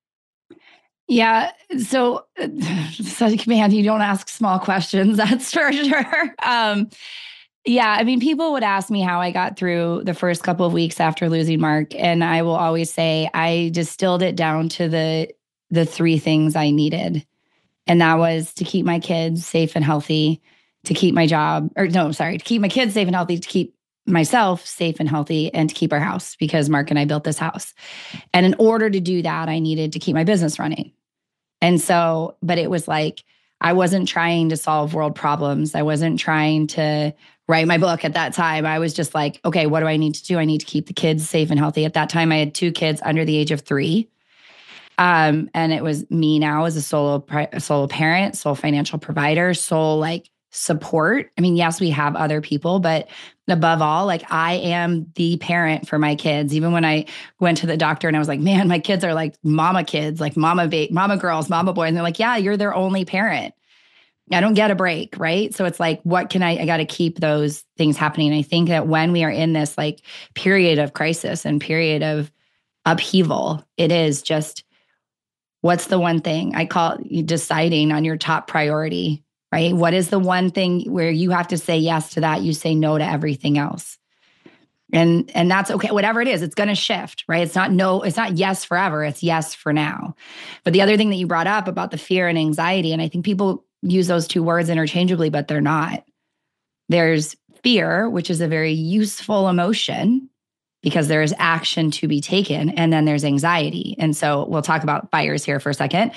S2: Yeah. So, so man, you don't ask small questions, that's for sure. Um, yeah. I mean, people would ask me how I got through the first couple of weeks after losing Mark. And I will always say, I distilled it down to the, the three things I needed. And that was to keep my kids safe and healthy, to keep my job, or no, sorry, to keep my kids safe and healthy, to keep myself safe and healthy, and to keep our house, because Mark and I built this house. And in order to do that, I needed to keep my business running. And so, but it was like, I wasn't trying to solve world problems. I wasn't trying to write my book at that time. I was just like, okay, what do I need to do? I need to keep the kids safe and healthy. At that time, I had two kids under the age of three. Um, and it was me now as a solo, a solo parent, sole financial provider, sole like support. I mean, yes, we have other people, but above all, like I am the parent for my kids. Even when I went to the doctor and I was like, man, my kids are like mama kids, like mama, ba- mama girls, mama boys. And they're like, yeah, you're their only parent. I don't get a break, right? So it's like, what can I, I got to keep those things happening. And I think that when we are in this like period of crisis and period of upheaval, it is just, what's the one thing I call you deciding on your top priority, right? What is the one thing where you have to say yes to that, you say no to everything else? And and that's okay, whatever it is, it's going to shift, right? It's not no, it's not yes forever, it's yes for now. But the other thing that you brought up about the fear and anxiety, and I think people use those two words interchangeably, but they're not. There's fear, which is a very useful emotion, because there is action to be taken, and then there's anxiety. And so we'll talk about fires here for a second.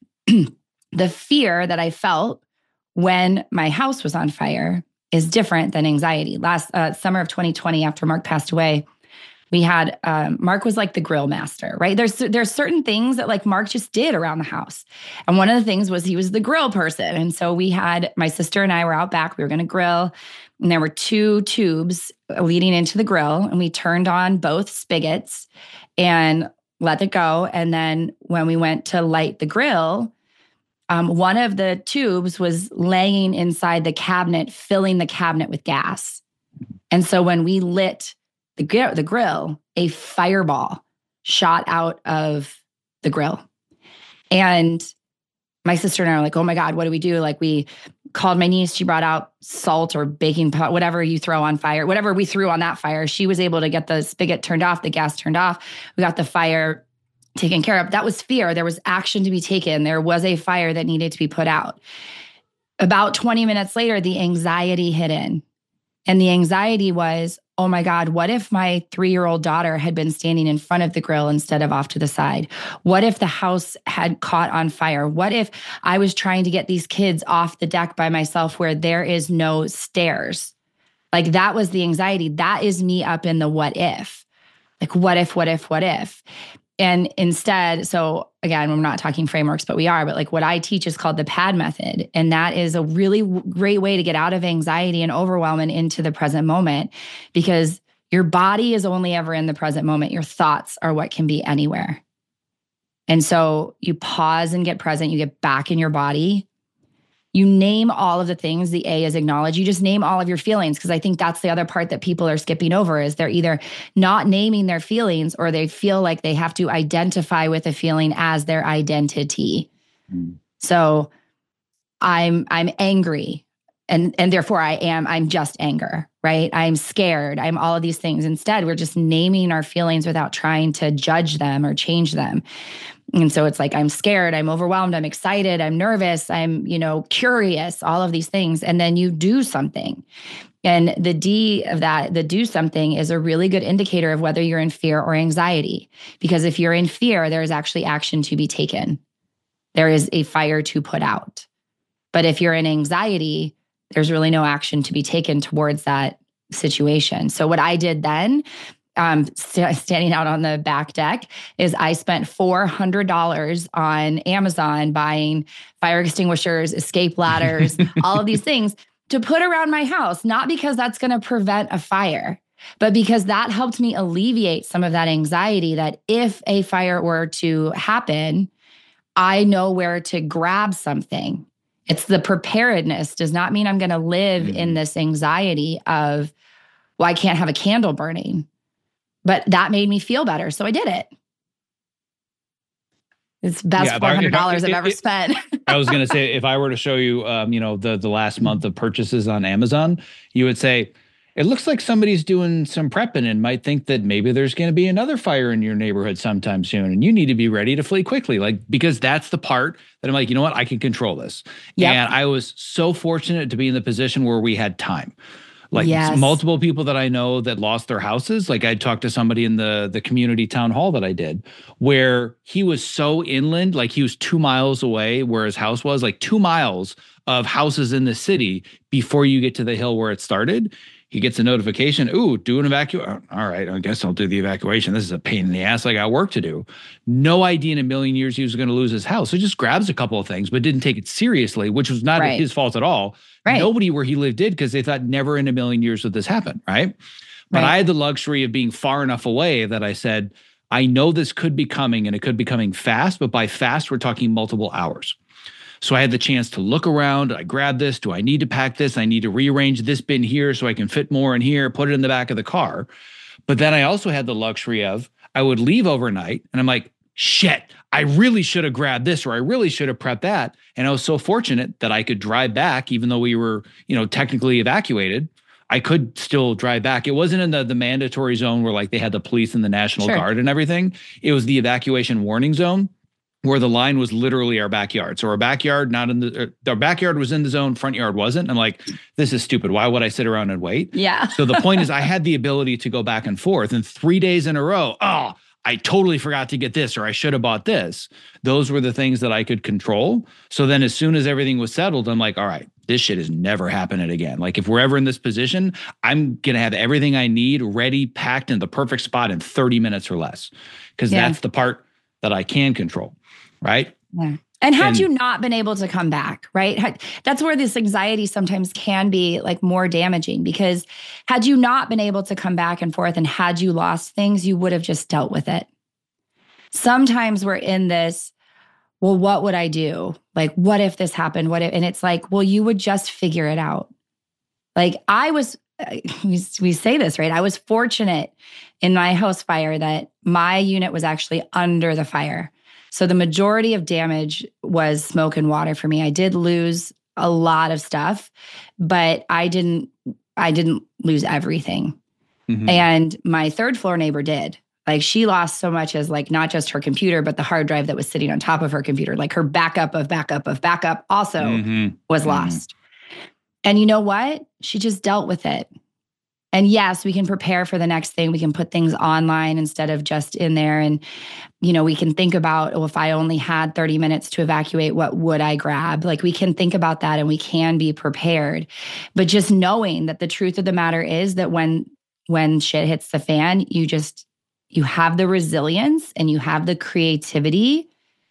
S2: The fear that I felt when my house was on fire is different than anxiety. Last uh, summer of twenty twenty, after Mark passed away, we had, um, Mark was like the grill master, right? There's there's certain things that like Mark just did around the house. And one of the things was he was the grill person. And so we had, my sister and I were out back, we were going to grill, and there were two tubes leading into the grill, and we turned on both spigots and let it go. And then when we went to light the grill, um, one of the tubes was laying inside the cabinet, filling the cabinet with gas. And so when we lit the, gr- the grill, a fireball shot out of the grill. And my sister and I were like, oh my God, what do we do? Like, we called my niece. She brought out salt or baking powder, whatever you throw on fire, whatever we threw on that fire. She was able to get the spigot turned off, the gas turned off. We got the fire taken care of. That was fear. There was action to be taken. There was a fire that needed to be put out. About twenty minutes later, the anxiety hit in. And the anxiety was, oh my God, what if my three-year-old daughter had been standing in front of the grill instead of off to the side? What if the house had caught on fire? What if I was trying to get these kids off the deck by myself where there is no stairs? Like, that was the anxiety. That is me up in the what if. Like, what if, what if, what if? And instead, so again, we're not talking frameworks, but we are, but like what I teach is called the PAD method. And that is a really great way to get out of anxiety and overwhelm and into the present moment, because your body is only ever in the present moment. Your thoughts are what can be anywhere. And so you pause and get present, you get back in your body. You name all of the things. The A is acknowledge. You just name all of your feelings, because I think that's the other part that people are skipping over, is they're either not naming their feelings, or they feel like they have to identify with a feeling as their identity. Mm. So I'm I'm angry, and and therefore I am I'm just anger, right? I'm scared. I'm all of these things. Instead, we're just naming our feelings without trying to judge them or change them. And so it's like, I'm scared, I'm overwhelmed, I'm excited, I'm nervous, I'm, you know, curious, all of these things. And then you do something. And the D of that, the do something, is a really good indicator of whether you're in fear or anxiety. Because if you're in fear, there is actually action to be taken. There is a fire to put out. But if you're in anxiety, there's really no action to be taken towards that situation. So what I did then, Um, st- standing out on the back deck, is I spent four hundred dollars on Amazon buying fire extinguishers, escape ladders, all of these things to put around my house, not because that's going to prevent a fire, but because that helped me alleviate some of that anxiety, that if a fire were to happen, I know where to grab something. It's the preparedness. Does not mean I'm going to live mm-hmm. in this anxiety of, well, I can't have a candle burning. But that made me feel better, so I did it. It's the best
S1: yeah,
S2: four hundred dollars
S1: I,
S2: I've
S1: it,
S2: ever
S1: it,
S2: spent.
S1: I was going to say, if I were to show you, um, you know, the the last month of purchases on Amazon, you would say, it looks like somebody's doing some prepping and might think that maybe there's going to be another fire in your neighborhood sometime soon, and you need to be ready to flee quickly. Like, because that's the part that I'm like, you know what, I can control this. Yep. And I was so fortunate to be in the position where we had time. Like yes. multiple people that I know that lost their houses. Like, I talked to somebody in the, the community town hall that I did, where he was so inland, like he was two miles away where his house was, like two miles of houses in the city before you get to the hill where it started. He gets a notification, ooh, do an evacuation. All right, I guess I'll do the evacuation. This is a pain in the ass. I got work to do. No idea in a million years he was going to lose his house. So just grabs a couple of things, but didn't take it seriously, which was not right. his fault at all. Right. Nobody where he lived did, because they thought never in a million years would this happen, right? But right. I had the luxury of being far enough away that I said, I know this could be coming, and it could be coming fast, but by fast, we're talking multiple hours. So I had the chance to look around. I grabbed this. Do I need to pack this? I need to rearrange this bin here so I can fit more in here, put it in the back of the car. But then I also had the luxury of, I would leave overnight and I'm like, shit, I really should have grabbed this, or I really should have prepped that. And I was so fortunate that I could drive back, even though we were, you know, technically evacuated. I could still drive back. It wasn't in the, the mandatory zone where like they had the police and the National sure. Guard and everything. It was the evacuation warning zone. where the line was literally our backyard. So our backyard, not in the, our backyard was in the zone, front yard wasn't. I'm like, this is stupid. Why would I sit around and wait?
S2: Yeah.
S1: So the point is I had the ability to go back and forth, and three days in a row, oh, I totally forgot to get this, or I should have bought this. Those were the things that I could control. So then as soon as everything was settled, I'm like, all right, this shit is never happening again. Like if we're ever in this position, I'm going to have everything I need ready, packed in the perfect spot in thirty minutes or less. Because yeah. that's the part that I can control. Right.
S2: Yeah. And had and, you not been able to come back, right? Had, that's where this anxiety sometimes can be like more damaging, because had you not been able to come back and forth and had you lost things, you would have just dealt with it. Sometimes we're in this, well, what would I do? Like, what if this happened? What if, and it's like, well, you would just figure it out. Like I was, we, we say this, right? I was fortunate in my house fire that my unit was actually under the fire. So the majority of damage was smoke and water for me. I did lose a lot of stuff, but I didn't, I didn't lose everything. Mm-hmm. And my third floor neighbor did. Like she lost so much as like not just her computer, but the hard drive that was sitting on top of her computer. Like her backup of backup of backup also mm-hmm. was mm-hmm. lost. And you know what? She just dealt with it. And yes, we can prepare for the next thing. We can put things online instead of just in there. And, you know, we can think about, well, if I only had thirty minutes to evacuate, what would I grab? Like we can think about that and we can be prepared. But just knowing that the truth of the matter is that when, when shit hits the fan, you just, you have the resilience and you have the creativity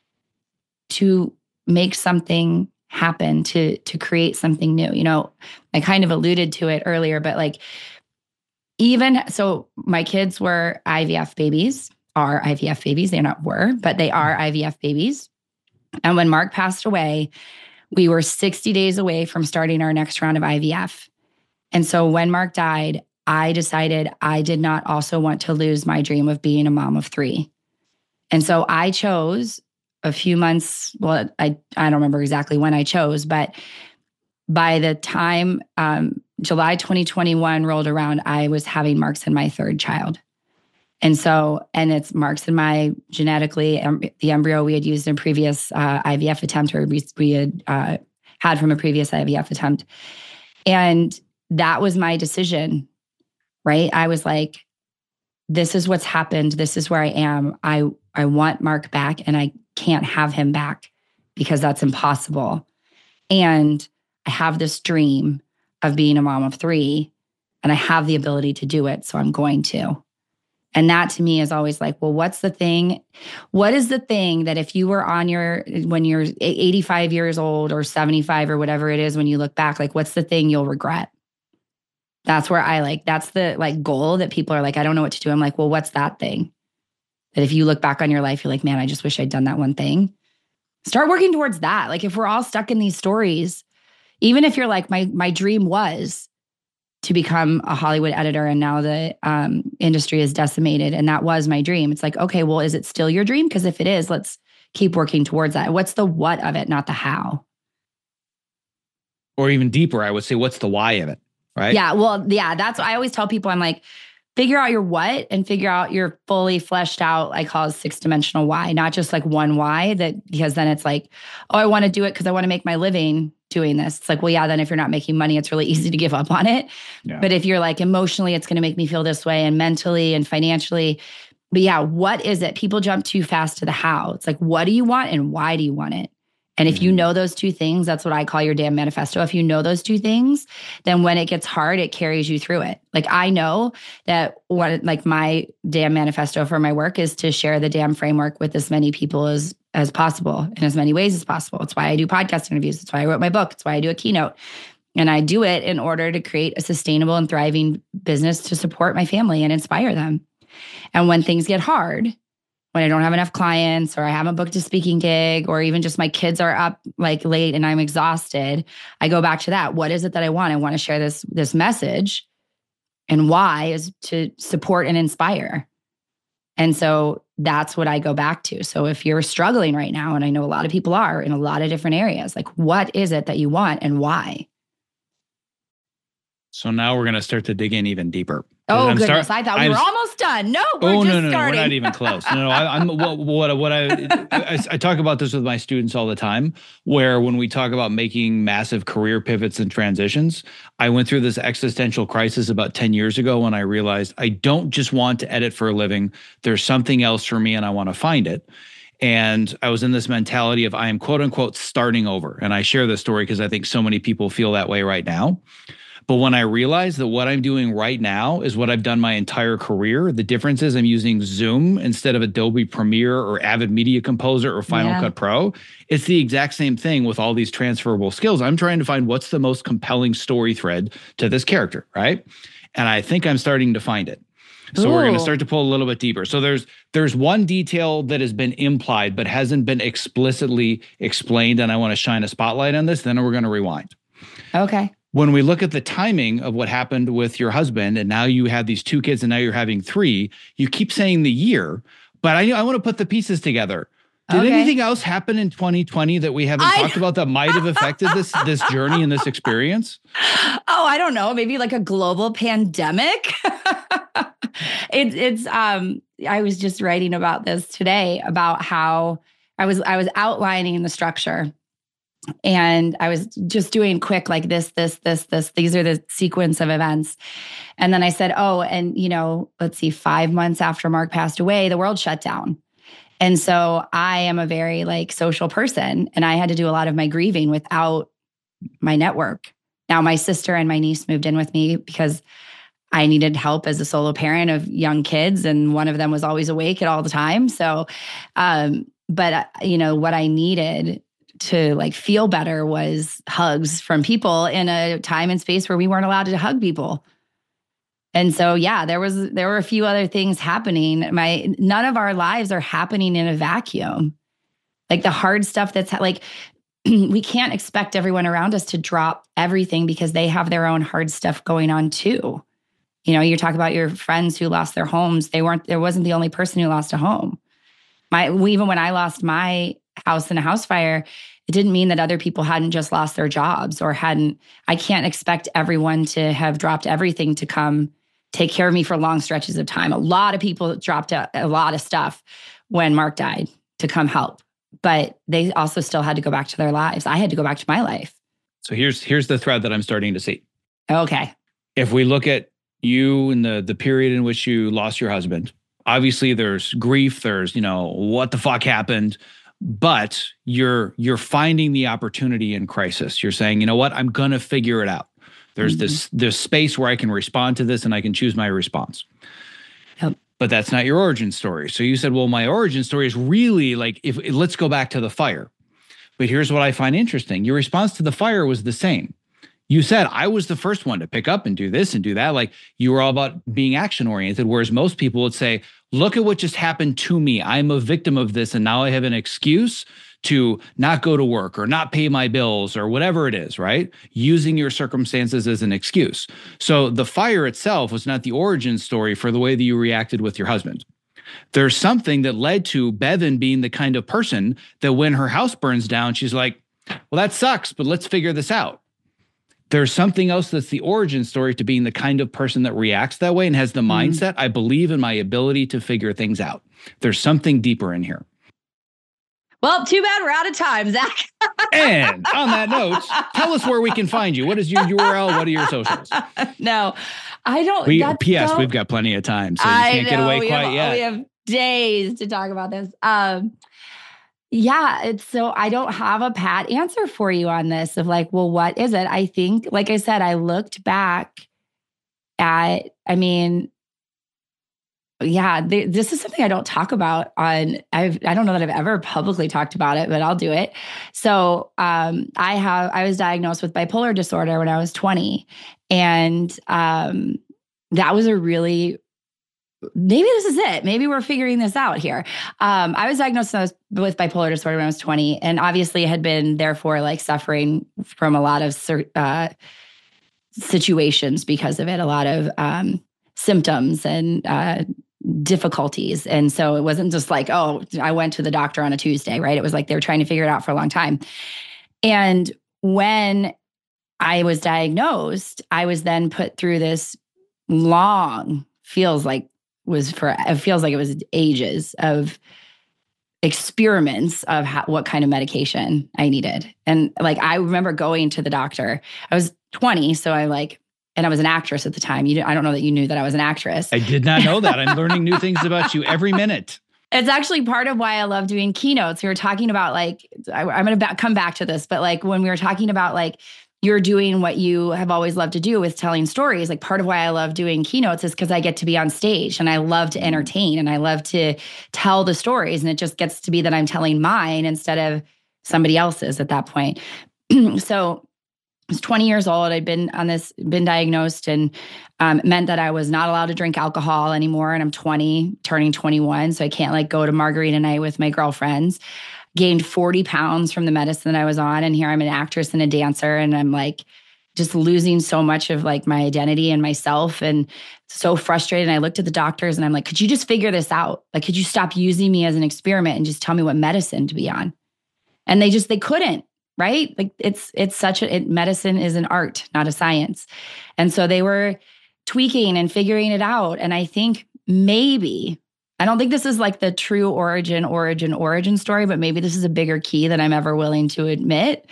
S2: to make something happen, to, to create something new. You know, I kind of alluded to it earlier, but like, even so, my kids were I V F babies, are I V F babies. They're not were, but they are I V F babies. And when Mark passed away, we were sixty days away from starting our next round of I V F. And so when Mark died, I decided I did not also want to lose my dream of being a mom of three. And so I chose a few months, well, I, I don't remember exactly when I chose, but by the time um, July twenty twenty-one rolled around, I was having Mark's and my third child. And so, and it's Mark's and my genetically, um, the embryo we had used in a previous uh, I V F attempt, or we, we had uh, had from a previous I V F attempt. And that was my decision, right? I was like, this is what's happened. This is where I am. I, I want Mark back and I can't have him back because that's impossible. And I have this dream of being a mom of three and I have the ability to do it. So I'm going to. And that to me is always like, well, what's the thing? What is the thing that if you were on your, when you're eighty-five years old or seventy-five or whatever it is, when you look back, like, what's the thing you'll regret? That's where I like, that's the like goal that people are like, I don't know what to do. I'm like, well, what's that thing? That if you look back on your life, you're like, man, I just wish I'd done that one thing. Start working towards that. Like if we're all stuck in these stories, even if you're like, my, my dream was to become a Hollywood editor and now the um, industry is decimated and that was my dream. It's like, okay, well, is it still your dream? Because if it is, let's keep working towards that. What's the what of it, not the how?
S1: Or even deeper, I would say, what's the why of it, right?
S2: Yeah, well, yeah, that's what I always tell people. I'm like, figure out your what and figure out your fully fleshed out, I call it six-dimensional why, not just like one why, that because then it's like, oh, I want to do it because I want to make my living doing this. It's like, well, yeah, then if you're not making money, it's really easy to give up on it. Yeah. But if you're like, emotionally, it's going to make me feel this way and mentally and financially. But yeah, what is it? People jump too fast to the how. It's like, what do you want and why do you want it? And if you know those two things, that's what I call your damn manifesto. If you know those two things, then when it gets hard, it carries you through it. Like I know that what, like my damn manifesto for my work is to share the damn framework with as many people as, as possible in as many ways as possible. It's why I do podcast interviews. It's why I wrote my book. It's why I do a keynote. And I do it in order to create a sustainable and thriving business to support my family and inspire them. And when things get hard, when I don't have enough clients or I haven't booked a speaking gig or even just my kids are up like late and I'm exhausted, I go back to that. What is it that I want? I want to share this, this message, and why is to support and inspire. And so that's what I go back to. So if you're struggling right now, and I know a lot of people are in a lot of different areas, like what is it that you want and why?
S1: So now we're going to start to dig in even deeper.
S2: Oh,
S1: I'm
S2: goodness.
S1: Start,
S2: I thought we
S1: I'm,
S2: were almost done. No, we're
S1: oh,
S2: just
S1: no, no,
S2: starting.
S1: No, we're not even close. No, no, I, I'm what, what, what I, I, I talk about this with my students all the time, where when we talk about making massive career pivots and transitions, I went through this existential crisis about ten years ago when I realized I don't just want to edit for a living. There's something else for me and I want to find it. And I was in this mentality of I am quote unquote starting over. And I share this story because I think so many people feel that way right now. But when I realized that what I'm doing right now is what I've done my entire career, the difference is I'm using Zoom instead of Adobe Premiere or Avid Media Composer or Final yeah. Cut Pro. It's the exact same thing with all these transferable skills. I'm trying to find what's the most compelling story thread to this character, right? And I think I'm starting to find it. So Ooh. We're going to start to pull a little bit deeper. So there's there's one detail that has been implied but hasn't been explicitly explained, and I want to shine a spotlight on this. Then we're going to rewind.
S2: Okay.
S1: When we look at the timing of what happened with your husband, and now you have these two kids and now you're having three, you keep saying the year, but I, I want to put the pieces together. Did okay. anything else happen in twenty twenty that we haven't I, talked about that might have affected this this journey and this experience?
S2: Oh, I don't know. Maybe like a global pandemic. It's it's um I was just writing about this today about how I was I was outlining the structure. And I was just doing quick, like this, this, this, this. These are the sequence of events. And then I said, oh, and, you know, let's see, five months after Mark passed away, the world shut down. And so I am a very like social person. And I had to do a lot of my grieving without my network. Now, my sister and my niece moved in with me because I needed help as a solo parent of young kids. And one of them was always awake at all the time. So, um, but, uh, you know, what I needed to like feel better was hugs from people in a time and space where we weren't allowed to hug people. And so, yeah, there was, there were a few other things happening. My, none of our lives are happening in a vacuum. Like the hard stuff that's like, we can't expect everyone around us to drop everything because they have their own hard stuff going on too. You know, you're talking about your friends who lost their homes. They weren't, there wasn't the only person who lost a home. My, even when I lost my house in a house fire, it didn't mean that other people hadn't just lost their jobs or hadn't, I can't expect everyone to have dropped everything to come take care of me for long stretches of time. A lot of people dropped a, a lot of stuff when Mark died to come help, but they also still had to go back to their lives. I had to go back to my life.
S1: So here's, here's the thread that I'm starting to see.
S2: Okay.
S1: If we look at you in the, the period in which you lost your husband, obviously there's grief, there's, you know, what the fuck happened? But you're you're finding the opportunity in crisis. You're saying, you know what, I'm going to figure it out. There's mm-hmm. this this space where I can respond to this and I can choose my response.
S2: Yep.
S1: But that's not your origin story. So you said, well, my origin story is really like, if let's go back to the fire. But here's what I find interesting. Your response to the fire was the same. You said, I was the first one to pick up and do this and do that. Like you were all about being action oriented, whereas most people would say, look at what just happened to me. I'm a victim of this. And now I have an excuse to not go to work or not pay my bills or whatever it is, right? Using your circumstances as an excuse. So the fire itself was not the origin story for the way that you reacted with your husband. There's something that led to Bevan being the kind of person that when her house burns down, she's like, well, that sucks, but let's figure this out. There's something else that's the origin story to being the kind of person that reacts that way and has the mm-hmm. mindset. I believe in my ability to figure things out. There's something deeper in here.
S2: Well, too bad we're out of time, Zach.
S1: And on that note, tell us where we can find you. What is your U R L? What are your socials?
S2: No, I don't.
S1: We, P S. So, we've got plenty of time, so you
S2: I
S1: can't
S2: know,
S1: get away
S2: we
S1: quite
S2: have,
S1: yet.
S2: We have days to talk about this. Um, Yeah, it's so I don't have a pat answer for you on this of like, well, what is it? I think, like I said, I looked back at, I mean, yeah, th- this is something I don't talk about on, I've, I don't know that I've ever publicly talked about it, but I'll do it. So um, I have, I was diagnosed with bipolar disorder when I was twenty. And um, that was a really maybe this is it. Maybe we're figuring this out here. Um, I was diagnosed with bipolar disorder when I was twenty, and obviously had been therefore like suffering from a lot of uh, situations because of it, a lot of um, symptoms and uh, difficulties. And so it wasn't just like, oh, I went to the doctor on a Tuesday, right? It was like they were trying to figure it out for a long time. And when I was diagnosed, I was then put through this long, feels like was for, it feels like it was ages of experiments of how, what kind of medication I needed. And like, I remember going to the doctor. I was twenty. So I like, and I was an actress at the time. You, I don't know that you knew that I was an actress.
S1: I did not know that. I'm learning new things about you every minute.
S2: It's actually part of why I love doing keynotes. We were talking about like, I, I'm going to ba- come back to this, but like when we were talking about like, you're doing what you have always loved to do with telling stories. Like part of why I love doing keynotes is because I get to be on stage and I love to entertain and I love to tell the stories. And it just gets to be that I'm telling mine instead of somebody else's at that point. So I was twenty years old. I'd been on this, been diagnosed, and um, meant that I was not allowed to drink alcohol anymore. And I'm twenty, turning twenty-one. So I can't like go to margarita night with my girlfriends. Gained forty pounds from the medicine that I was on. And here I'm an actress and a dancer. And I'm like just losing so much of like my identity and myself, and so frustrated. And I looked at the doctors and I'm like, could you just figure this out? Like, could you stop using me as an experiment and just tell me what medicine to be on? And they just, they couldn't, right? Like it's, it's such a, it, medicine is an art, not a science. And so they were tweaking and figuring it out. And I think maybe, I don't think this is like the true origin, origin, origin story, but maybe this is a bigger key than I'm ever willing to admit,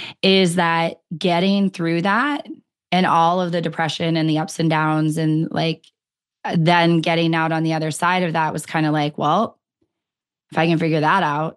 S2: is that getting through that and all of the depression and the ups and downs and like then getting out on the other side of that was kind of like, well, if I can figure that out,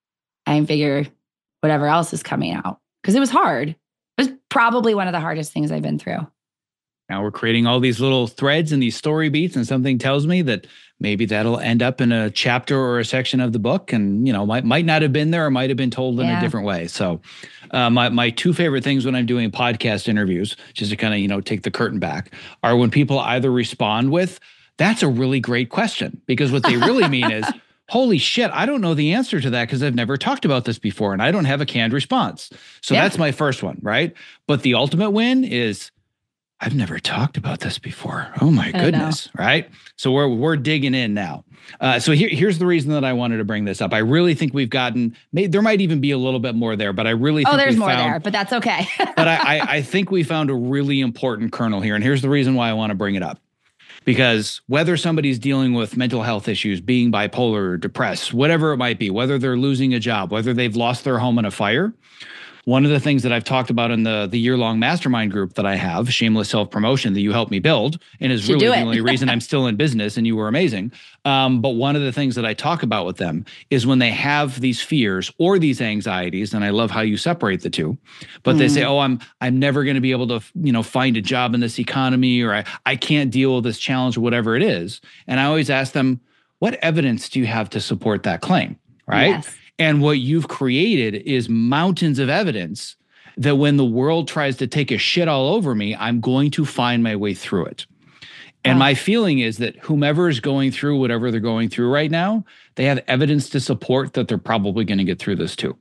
S2: I can figure whatever else is coming out. Because it was hard. It was probably one of the hardest things I've been through.
S1: Now we're creating all these little threads and these story beats, and something tells me that maybe that'll end up in a chapter or a section of the book, and you know, might might not have been there or might have been told in
S2: yeah.
S1: a different way. So, uh, my my two favorite things when I'm doing podcast interviews, just to kind of you know take the curtain back, are when people either respond with, "That's a really great question," because what they really mean is, holy shit, I don't know the answer to that because I've never talked about this before and I don't have a canned response. So yeah. That's my first one, right? But the ultimate win is, I've never talked about this before. Oh my goodness, right? So we're we're digging in now. Uh, so here, here's the reason that I wanted to bring this up. I really think we've gotten, maybe, there might even be a little bit more there, but I really think
S2: Oh, there's more
S1: found,
S2: there, but that's okay.
S1: but I, I, I think we found a really important kernel here. And here's the reason why I want to bring it up. Because whether somebody's dealing with mental health issues, being bipolar or depressed, whatever it might be, whether they're losing a job, whether they've lost their home in a fire, one of the things that I've talked about in the, the year-long mastermind group that I have, Shameless Self-Promotion, that you helped me build, and is really the only reason I'm still in business, and you were amazing. Um, but one of the things that I talk about with them is when they have these fears or these anxieties, and I love how you separate the two, but mm. they say, oh, I'm I'm never going to be able to you know find a job in this economy, or I, I can't deal with this challenge, or whatever it is. And I always ask them, what evidence do you have to support that claim, right?
S2: Yes.
S1: And what you've created is mountains of evidence that when the world tries to take a shit all over me, I'm going to find my way through it. And oh. my feeling is that whomever is going through whatever they're going through right now, they have evidence to support that they're probably going to get through this too.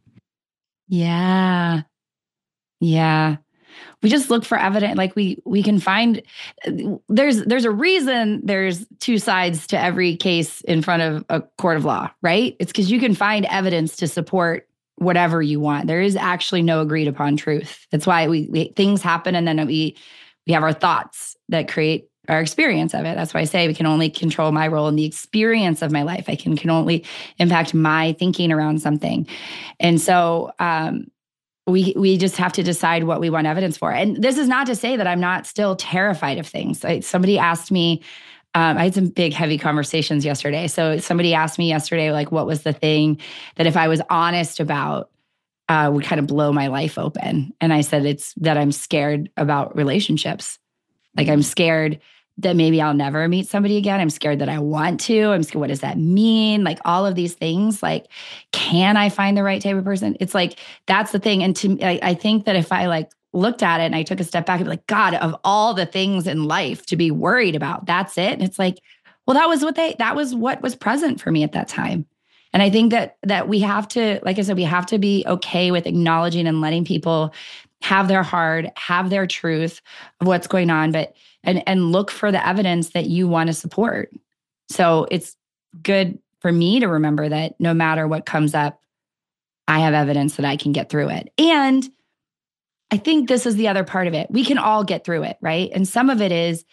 S2: Yeah. Yeah. We just look for evidence. Like we we can find, there's there's a reason there's two sides to every case in front of a court of law, right? It's because you can find evidence to support whatever you want. There is actually no agreed upon truth. That's why we, we things happen, and then we we have our thoughts that create our experience of it. That's why I say we can only control my role in the experience of my life. I can can only impact my thinking around something. And so um We we just have to decide what we want evidence for. And this is not to say that I'm not still terrified of things. I, somebody asked me, um, I had some big, heavy conversations yesterday. So somebody asked me yesterday, like, what was the thing that if I was honest about uh, would kind of blow my life open? And I said, it's that I'm scared about relationships. Like I'm scared that maybe I'll never meet somebody again. I'm scared that I want to. I'm scared, what does that mean? Like all of these things, like, can I find the right type of person? It's like, that's the thing. And to me, I, I think that if I like looked at it and I took a step back and be like, God, of all the things in life to be worried about, that's it. And it's like, well, that was what they, that was what was present for me at that time. And I think that, that we have to, like I said, we have to be okay with acknowledging and letting people have their heart, have their truth of what's going on, but and and look for the evidence that you want to support. So it's good for me to remember that no matter what comes up, I have evidence that I can get through it. And I think this is the other part of it. We can all get through it, right? And some of it is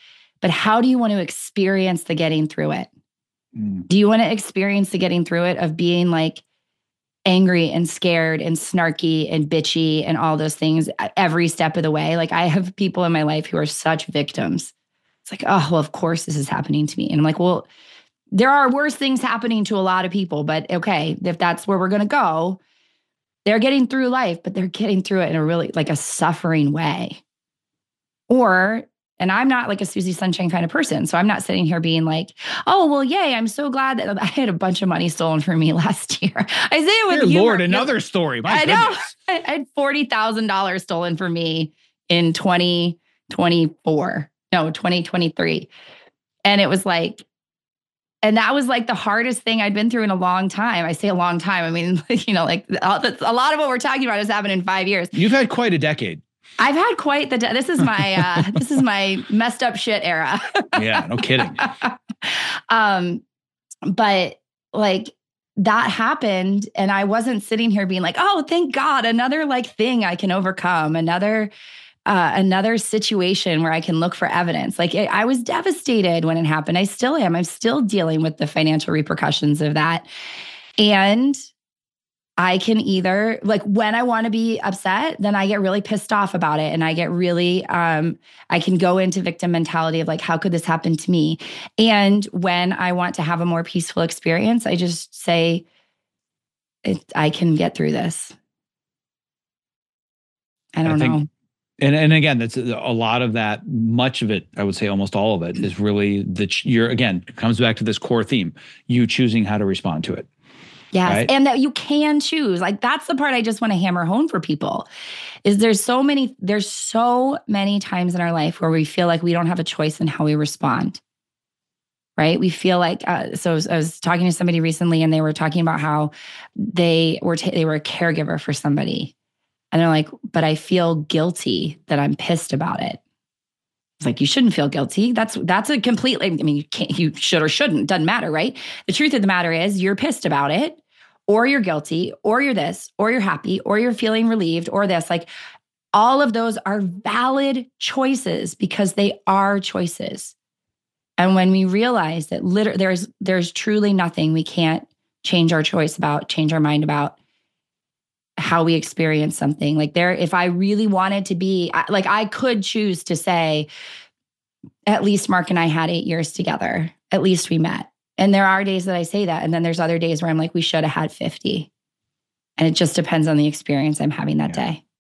S2: but how do you want to experience the getting through it? Mm. Do you want to experience the getting through it of being like angry and scared and snarky and bitchy and all those things every step of the way? Like, I have people in my life who are such victims. It's like, oh, well, of course this is happening to me. And I'm like, well, there are worse things happening to a lot of people, but okay, if that's where we're going to go, they're getting through life, but they're getting through it in a really like a suffering way. Or, and I'm not like a Susie Sunshine kind of person. So I'm not sitting here being like, oh, well, yay, I'm so glad that I had a bunch of money stolen from me last year. I say it with
S1: Dear
S2: humor.
S1: Lord, another story. My
S2: I
S1: goodness.
S2: know. I had forty thousand dollars stolen from me in twenty twenty-four. No, twenty twenty-three. And it was like, and that was like the hardest thing I'd been through in a long time. I say a long time. I mean, you know, like a lot of what we're talking about has happened in five years.
S1: You've had quite a decade.
S2: I've had quite the, de- this is my, uh, this is my messed up shit era.
S1: Yeah, no kidding.
S2: um, but like that happened and I wasn't sitting here being like, oh, thank God, another like thing I can overcome, another Uh, another situation where I can look for evidence. Like it, I was devastated when it happened. I still am. I'm still dealing with the financial repercussions of that. And I can either, like when I want to be upset, then I get really pissed off about it. And I get really, um, I can go into victim mentality of like, how could this happen to me? And when I want to have a more peaceful experience, I just say, it, I can get through this. I don't I think- know.
S1: And and again, that's a lot of that, much of it, I would say almost all of it, is really that you're, again, comes back to this core theme, you choosing how to respond to it.
S2: Yes,
S1: right?
S2: And that you can choose. Like that's the part I just want to hammer home for people, is there's so many, there's so many times in our life where we feel like we don't have a choice in how we respond, right? We feel like, uh, so I was, I was talking to somebody recently and they were talking about how they were, t- they were a caregiver for somebody. And they're like, but I feel guilty that I'm pissed about it. It's like, you shouldn't feel guilty. That's that's a completely, I mean, you can't, you should or shouldn't, doesn't matter, right? The truth of the matter is you're pissed about it, or you're guilty, or you're this, or you're happy, or you're feeling relieved, or this. Like all of those are valid choices because they are choices. And when we realize that literally there's there's truly nothing we can't change our choice about, change our mind about, how we experience something. Like there, if I really wanted to be, like I could choose to say, at least Mark and I had eight years together. At least we met. And there are days that I say that. And then there's other days where I'm like, we should have had fifty. And it just depends on the experience I'm having that yeah. day.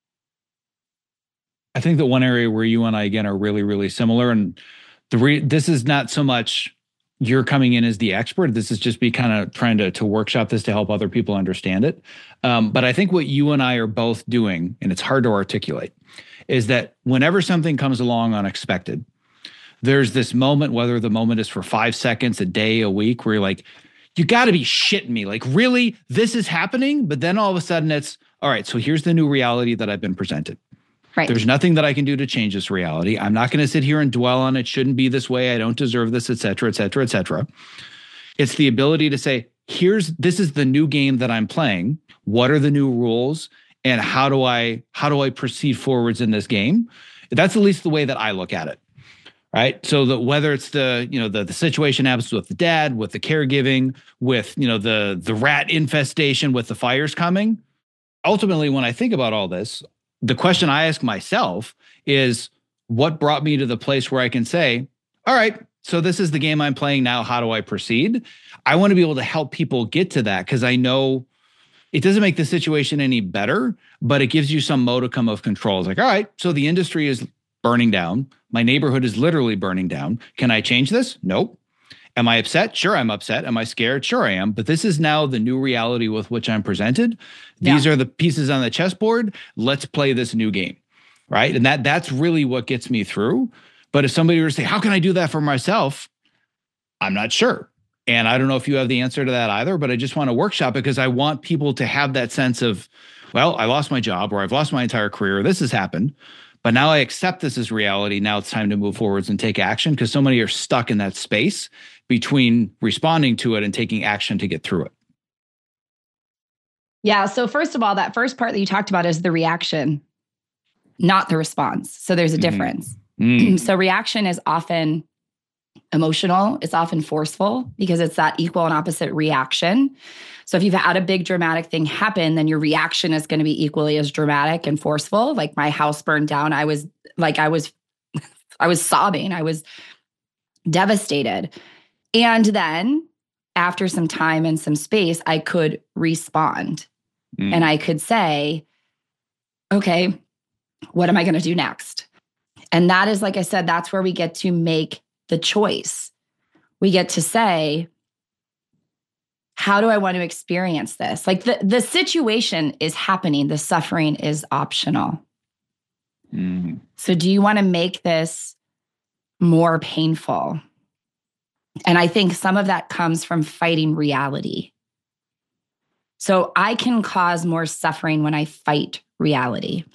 S1: I think that one area where you and I, again, are really, really similar. And the re- this is not so much you're coming in as the expert. This is just be kind of trying to, to workshop this to help other people understand it. Um, but I think what you and I are both doing, and it's hard to articulate, is that whenever something comes along unexpected, there's this moment, whether the moment is for five seconds, a day, a week, where you're like, you got to be shitting me. Like, really, this is happening? But then all of a sudden it's, all right, so here's the new reality that I've been presented.
S2: Right.
S1: There's nothing that I can do to change this reality. I'm not going to sit here and dwell on it. Shouldn't be this way. I don't deserve this, et cetera, et cetera, et cetera. It's the ability to say, here's, this is the new game that I'm playing. What are the new rules? And how do I, how do I proceed forwards in this game? That's at least the way that I look at it. Right. So that whether it's the, you know, the, the situation happens with the dad, with the caregiving, with, you know, the, the rat infestation, with the fires coming. Ultimately, when I think about all this, the question I ask myself is, what brought me to the place where I can say, all right, so this is the game I'm playing now. How do I proceed? I want to be able to help people get to that, because I know it doesn't make the situation any better, but it gives you some modicum of control. It's like, all right, so the industry is burning down. My neighborhood is literally burning down. Can I change this? Nope. Am I upset? Sure, I'm upset. Am I scared? Sure, I am. But this is now the new reality with which I'm presented. These yeah. are the pieces on the chessboard. Let's play this new game, right? And that that's really what gets me through. But if somebody were to say, how can I do that for myself? I'm not sure. And I don't know if you have the answer to that either, but I just want to workshop, because I want people to have that sense of, well, I lost my job, or I've lost my entire career. This has happened. But now I accept this as reality. Now it's time to move forwards and take action, because so many are stuck in that space between responding to it and taking action to get through it.
S2: Yeah. So first of all, that first part that you talked about is the reaction, not the response. So there's a difference. Mm-hmm. So reaction is often Emotional, it's often forceful because it's that equal and opposite reaction. So if you've had a big dramatic thing happen, then your reaction is going to be equally as dramatic and forceful. Like my house burned down. I was like, I was, I was sobbing. I was devastated. And then after some time and some space, I could respond mm. and I could say, okay, what am I going to do next? And that is, like I said, that's where we get to make the choice. We get to say, how do I want to experience this? Like the, the situation is happening. The suffering is optional. Mm. So do you want to make this more painful? And I think some of that comes from fighting reality. So I can cause more suffering when I fight reality.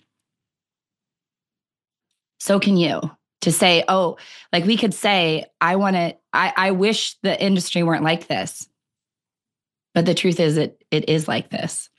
S2: So can you. To say, oh, like we could say, I want to, I, I wish the industry weren't like this. But the truth is it it is like this.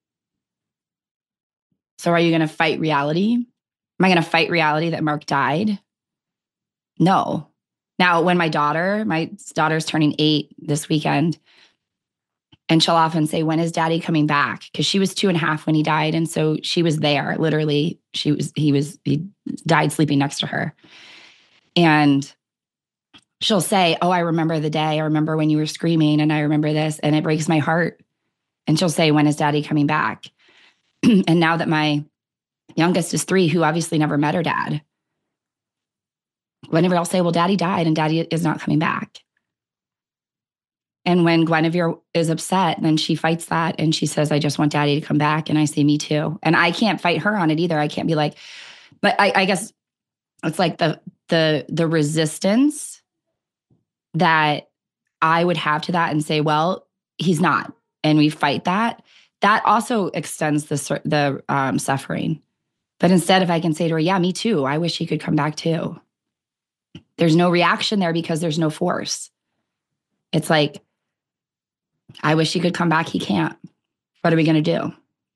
S2: So are you going to fight reality? Am I going to fight reality that Mark died? No. Now, when my daughter, my daughter's turning eight this weekend, and she'll often say, when is daddy coming back? Because she was two and a half when he died. And so she was there, literally. She was, he was, he died sleeping next to her. And she'll say, oh, I remember the day. I remember when you were screaming and I remember this and it breaks my heart. And she'll say, when is daddy coming back? And now that my youngest is three, who obviously never met her dad, Guinevere will say, well, daddy died and daddy is not coming back. And when Guinevere is upset, then she fights that and she says, I just want daddy to come back. And I say, me too. And I can't fight her on it either. I can't be like, but I, I guess it's like the, the, the resistance that I would have to that and say, well, he's not. And we fight that. That also extends the, the um, suffering. But instead, if I can say to her, yeah, me too. I wish he could come back too. There's no reaction there because there's no force. It's like, I wish he could come back. He can't. What are we going to do?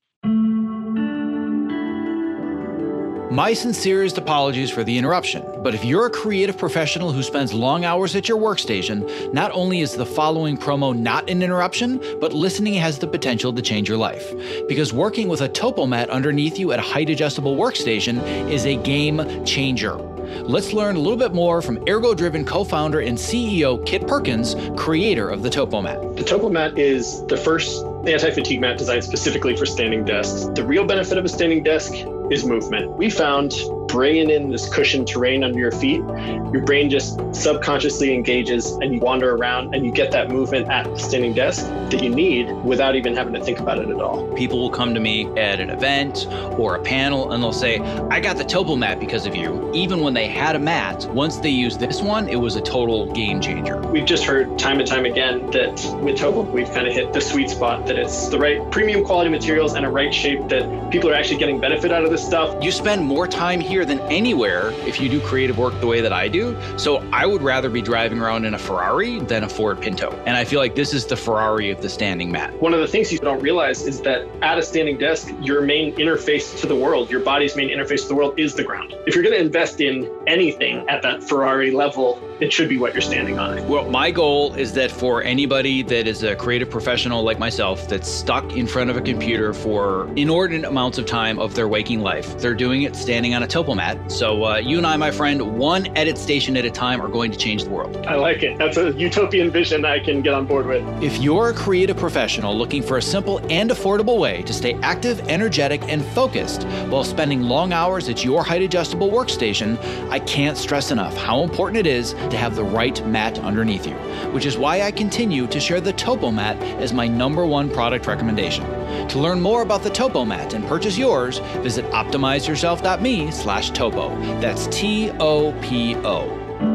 S1: My sincerest apologies for the interruption, but if you're a creative professional who spends long hours at your workstation, not only is the following promo not an interruption, but listening has the potential to change your life. Because working with a TopoMat underneath you at a height-adjustable workstation is a game changer. Let's learn a little bit more from Ergo-Driven co-founder and C E O Kit Perkins, creator of the TopoMat.
S3: The TopoMat is the first anti-fatigue mat designed specifically for standing desks. The real benefit of a standing desk is movement. We found bringing in this cushioned terrain under your feet, your brain just subconsciously engages and you wander around and you get that movement at the standing desk that you need without even having to think about it at all.
S4: People will come to me at an event or a panel and they'll say, I got the TopoMat because of you. Even when they had a mat, once they used this one, it was a total game changer.
S3: We've just heard time and time again that with Topo, we've kind of hit the sweet spot, that it's the right premium quality materials and a right shape, that people are actually getting benefit out of this stuff.
S4: You spend more time here than anywhere if you do creative work the way that I do. So I would rather be driving around in a Ferrari than a Ford Pinto. And I feel like this is the Ferrari of the standing mat.
S3: One of the things you don't realize is that at a standing desk, your main interface to the world, your body's main interface to the world is the ground. If you're going to invest in anything at that Ferrari level, it should be what you're standing on.
S4: Well, my goal is that for anybody that is a creative professional like myself that's stuck in front of a computer for inordinate amounts of time of their waking life, they're doing it standing on a TopoMat. So uh, you and I, my friend, one edit station at a time are going to change the world.
S3: I like it. That's a utopian vision I can get on board with.
S1: If you're a creative professional looking for a simple and affordable way to stay active, energetic, and focused while spending long hours at your height-adjustable workstation, I can't stress enough how important it is to have the right mat underneath you, which is why I continue to share the TopoMat as my number one product recommendation. To learn more about the TopoMat and purchase yours, visit optimizeyourself.me slash topo. That's T O P O.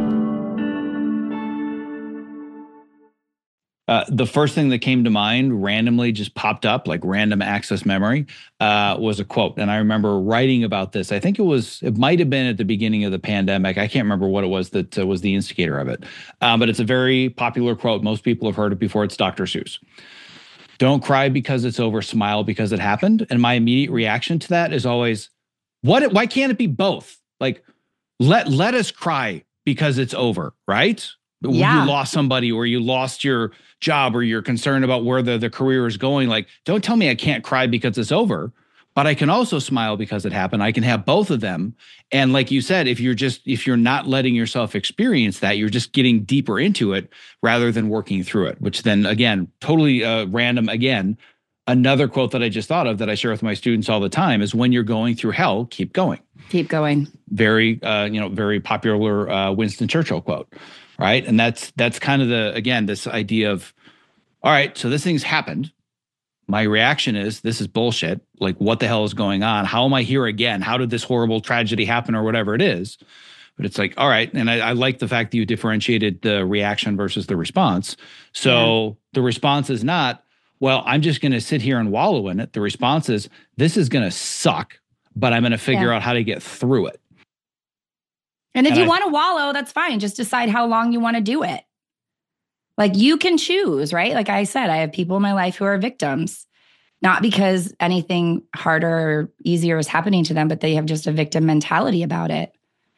S1: Uh, the first thing that came to mind randomly just popped up, like random access memory, uh, was a quote. And I remember writing about this. I think it was, it might have been at the beginning of the pandemic. I can't remember what it was that uh, was the instigator of it. Um, but it's a very popular quote. Most people have heard it before. It's Doctor Seuss. Don't cry because it's over, smile because it happened. And my immediate reaction to that is always, what? Why can't it be both? Like, let, let us cry because it's over, right?
S2: Yeah.
S1: you lost somebody or you lost your job or you're concerned about where the, the career is going. Like, don't tell me I can't cry because it's over, but I can also smile because it happened. I can have both of them. And like you said, if you're just, if you're not letting yourself experience that, you're just getting deeper into it rather than working through it, which then again, totally uh, random again. Another quote that I just thought of that I share with my students all the time is when you're going through hell, keep going.
S2: Keep going.
S1: Very, uh, you know, very popular uh, Winston Churchill quote, right? And that's that's kind of the, again, this idea of, all right, so this thing's happened. My reaction is, this is bullshit. Like, what the hell is going on? How am I here again? How did this horrible tragedy happen or whatever it is? But it's like, all right. And I, I like the fact that you differentiated the reaction versus the response. So yeah. The response is not, well, I'm just going to sit here and wallow in it. The response is, this is going to suck, but I'm going to figure yeah. out how to get through it.
S2: And if
S1: and
S2: you
S1: I,
S2: want to wallow, that's fine. Just decide how long you want to do it. Like, you can choose, right? Like I said, I have people in my life who are victims, not because anything harder or easier is happening to them, but they have just a victim mentality about it.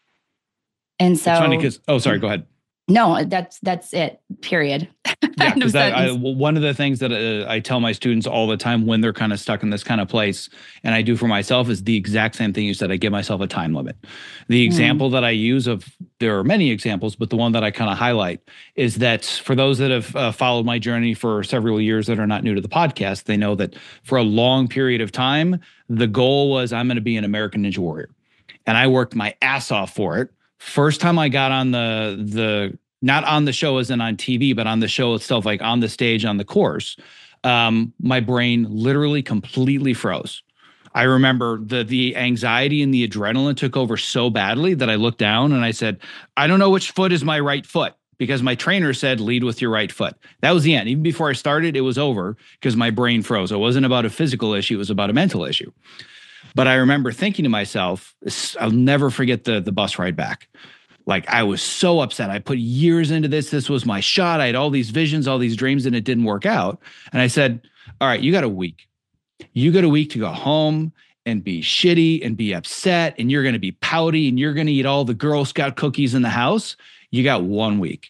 S2: And so,
S1: it's funny because, oh, sorry, go ahead.
S2: No, that's that's it. Period.
S1: Yeah, because one of the things that uh, I tell my students all the time when they're kind of stuck in this kind of place, and I do for myself, is the exact same thing you said. I give myself a time limit. The example mm. that I use of, there are many examples, but the one that I kind of highlight is that for those that have uh, followed my journey for several years that are not new to the podcast, they know that for a long period of time, the goal was I'm going to be an American Ninja Warrior, and I worked my ass off for it. First time I got on the, the not on the show as in on T V, but on the show itself, like on the stage, on the course, um, my brain literally completely froze. I remember the the anxiety and the adrenaline took over so badly that I looked down and I said, I don't know which foot is my right foot, because my trainer said, lead with your right foot. That was the end. Even before I started, it was over because my brain froze. It wasn't about a physical issue. It was about a mental issue. But I remember thinking to myself, I'll never forget the, the bus ride back. Like, I was so upset. I put years into this. This was my shot. I had all these visions, all these dreams, and it didn't work out. And I said, all right, you got a week. You got a week to go home and be shitty and be upset. And you're going to be pouty and you're going to eat all the Girl Scout cookies in the house. You got one week.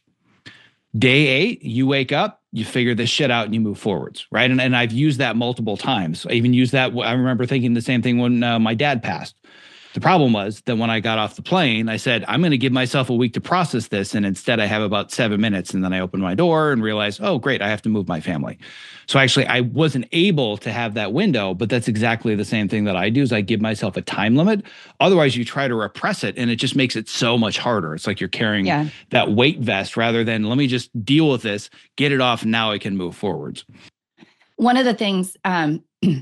S1: Day eight, you wake up, you figure this shit out and you move forwards, right? And, and I've used that multiple times. I even used that. I remember thinking the same thing when uh, my dad passed. The problem was that when I got off the plane, I said, I'm going to give myself a week to process this. And instead I have about seven minutes. And then I opened my door and realized, oh, great, I have to move my family. So actually I wasn't able to have that window, but that's exactly the same thing that I do is I give myself a time limit. Otherwise you try to repress it and it just makes it so much harder. It's like you're carrying yeah. that weight vest rather than let me just deal with this, get it off. And now I can move forwards.
S2: One of the things, um,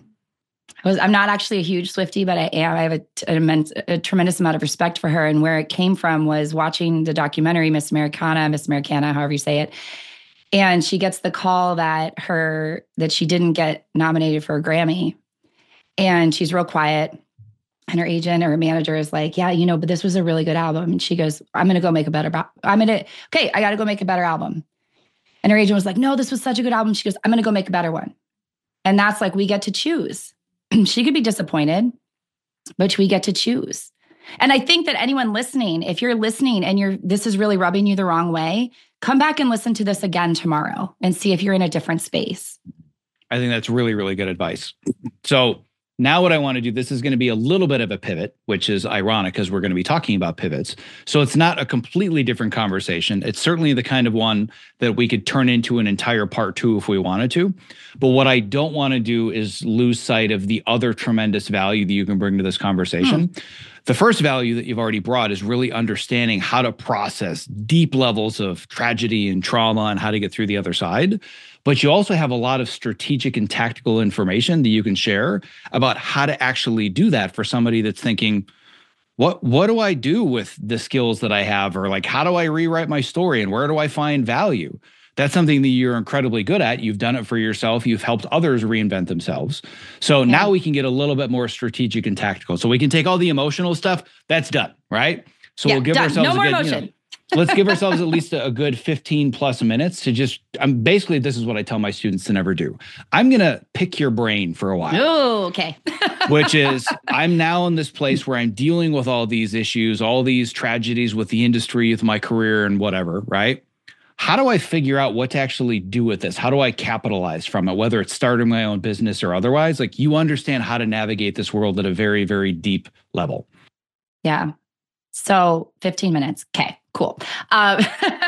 S2: was I'm not actually a huge Swiftie, but I am. I have a, an immense, a tremendous amount of respect for her. And where it came from was watching the documentary Miss Americana, Miss Americana, however you say it. And she gets the call that her that she didn't get nominated for a Grammy, and she's real quiet. And her agent or her manager is like, "Yeah, you know, but this was a really good album." And she goes, "I'm going to go make a better. I'm going to okay, I got to go make a better album." And her agent was like, "No, this was such a good album." She goes, "I'm going to go make a better one." And that's like we get to choose. She could be disappointed, but we get to choose. And I think that anyone listening, if you're listening and you're this is really rubbing you the wrong way, come back and listen to this again tomorrow and see if you're in a different space.
S1: I think that's really, really good advice. So now what I want to do, this is going to be a little bit of a pivot, which is ironic because we're going to be talking about pivots. So it's not a completely different conversation. It's certainly the kind of one that we could turn into an entire part two if we wanted to. But what I don't want to do is lose sight of the other tremendous value that you can bring to this conversation. Hmm. The first value that you've already brought is really understanding how to process deep levels of tragedy and trauma and how to get through the other side. But you also have a lot of strategic and tactical information that you can share about how to actually do that for somebody that's thinking, what, what do I do with the skills that I have? Or like, how do I rewrite my story and where do I find value? That's something that you're incredibly good at. You've done it for yourself. You've helped others reinvent themselves. So yeah. Now we can get a little bit more strategic and tactical. So we can take all the emotional stuff. That's done, right? So yeah, we'll give done. ourselves
S2: no
S1: a
S2: more
S1: good,
S2: emotion.
S1: You know, let's give ourselves at least a, a good fifteen plus minutes to just, I'm basically, this is what I tell my students to never do. I'm going to pick your brain for a while.
S2: Oh, okay.
S1: Which is, I'm now in this place where I'm dealing with all these issues, all these tragedies with the industry, with my career and whatever, right? how do I figure out what to actually do with this? How do I capitalize from it, whether it's starting my own business or otherwise? Like, you understand how to navigate this world at a very, very deep level.
S2: Yeah. So fifteen minutes. Okay, cool. Um,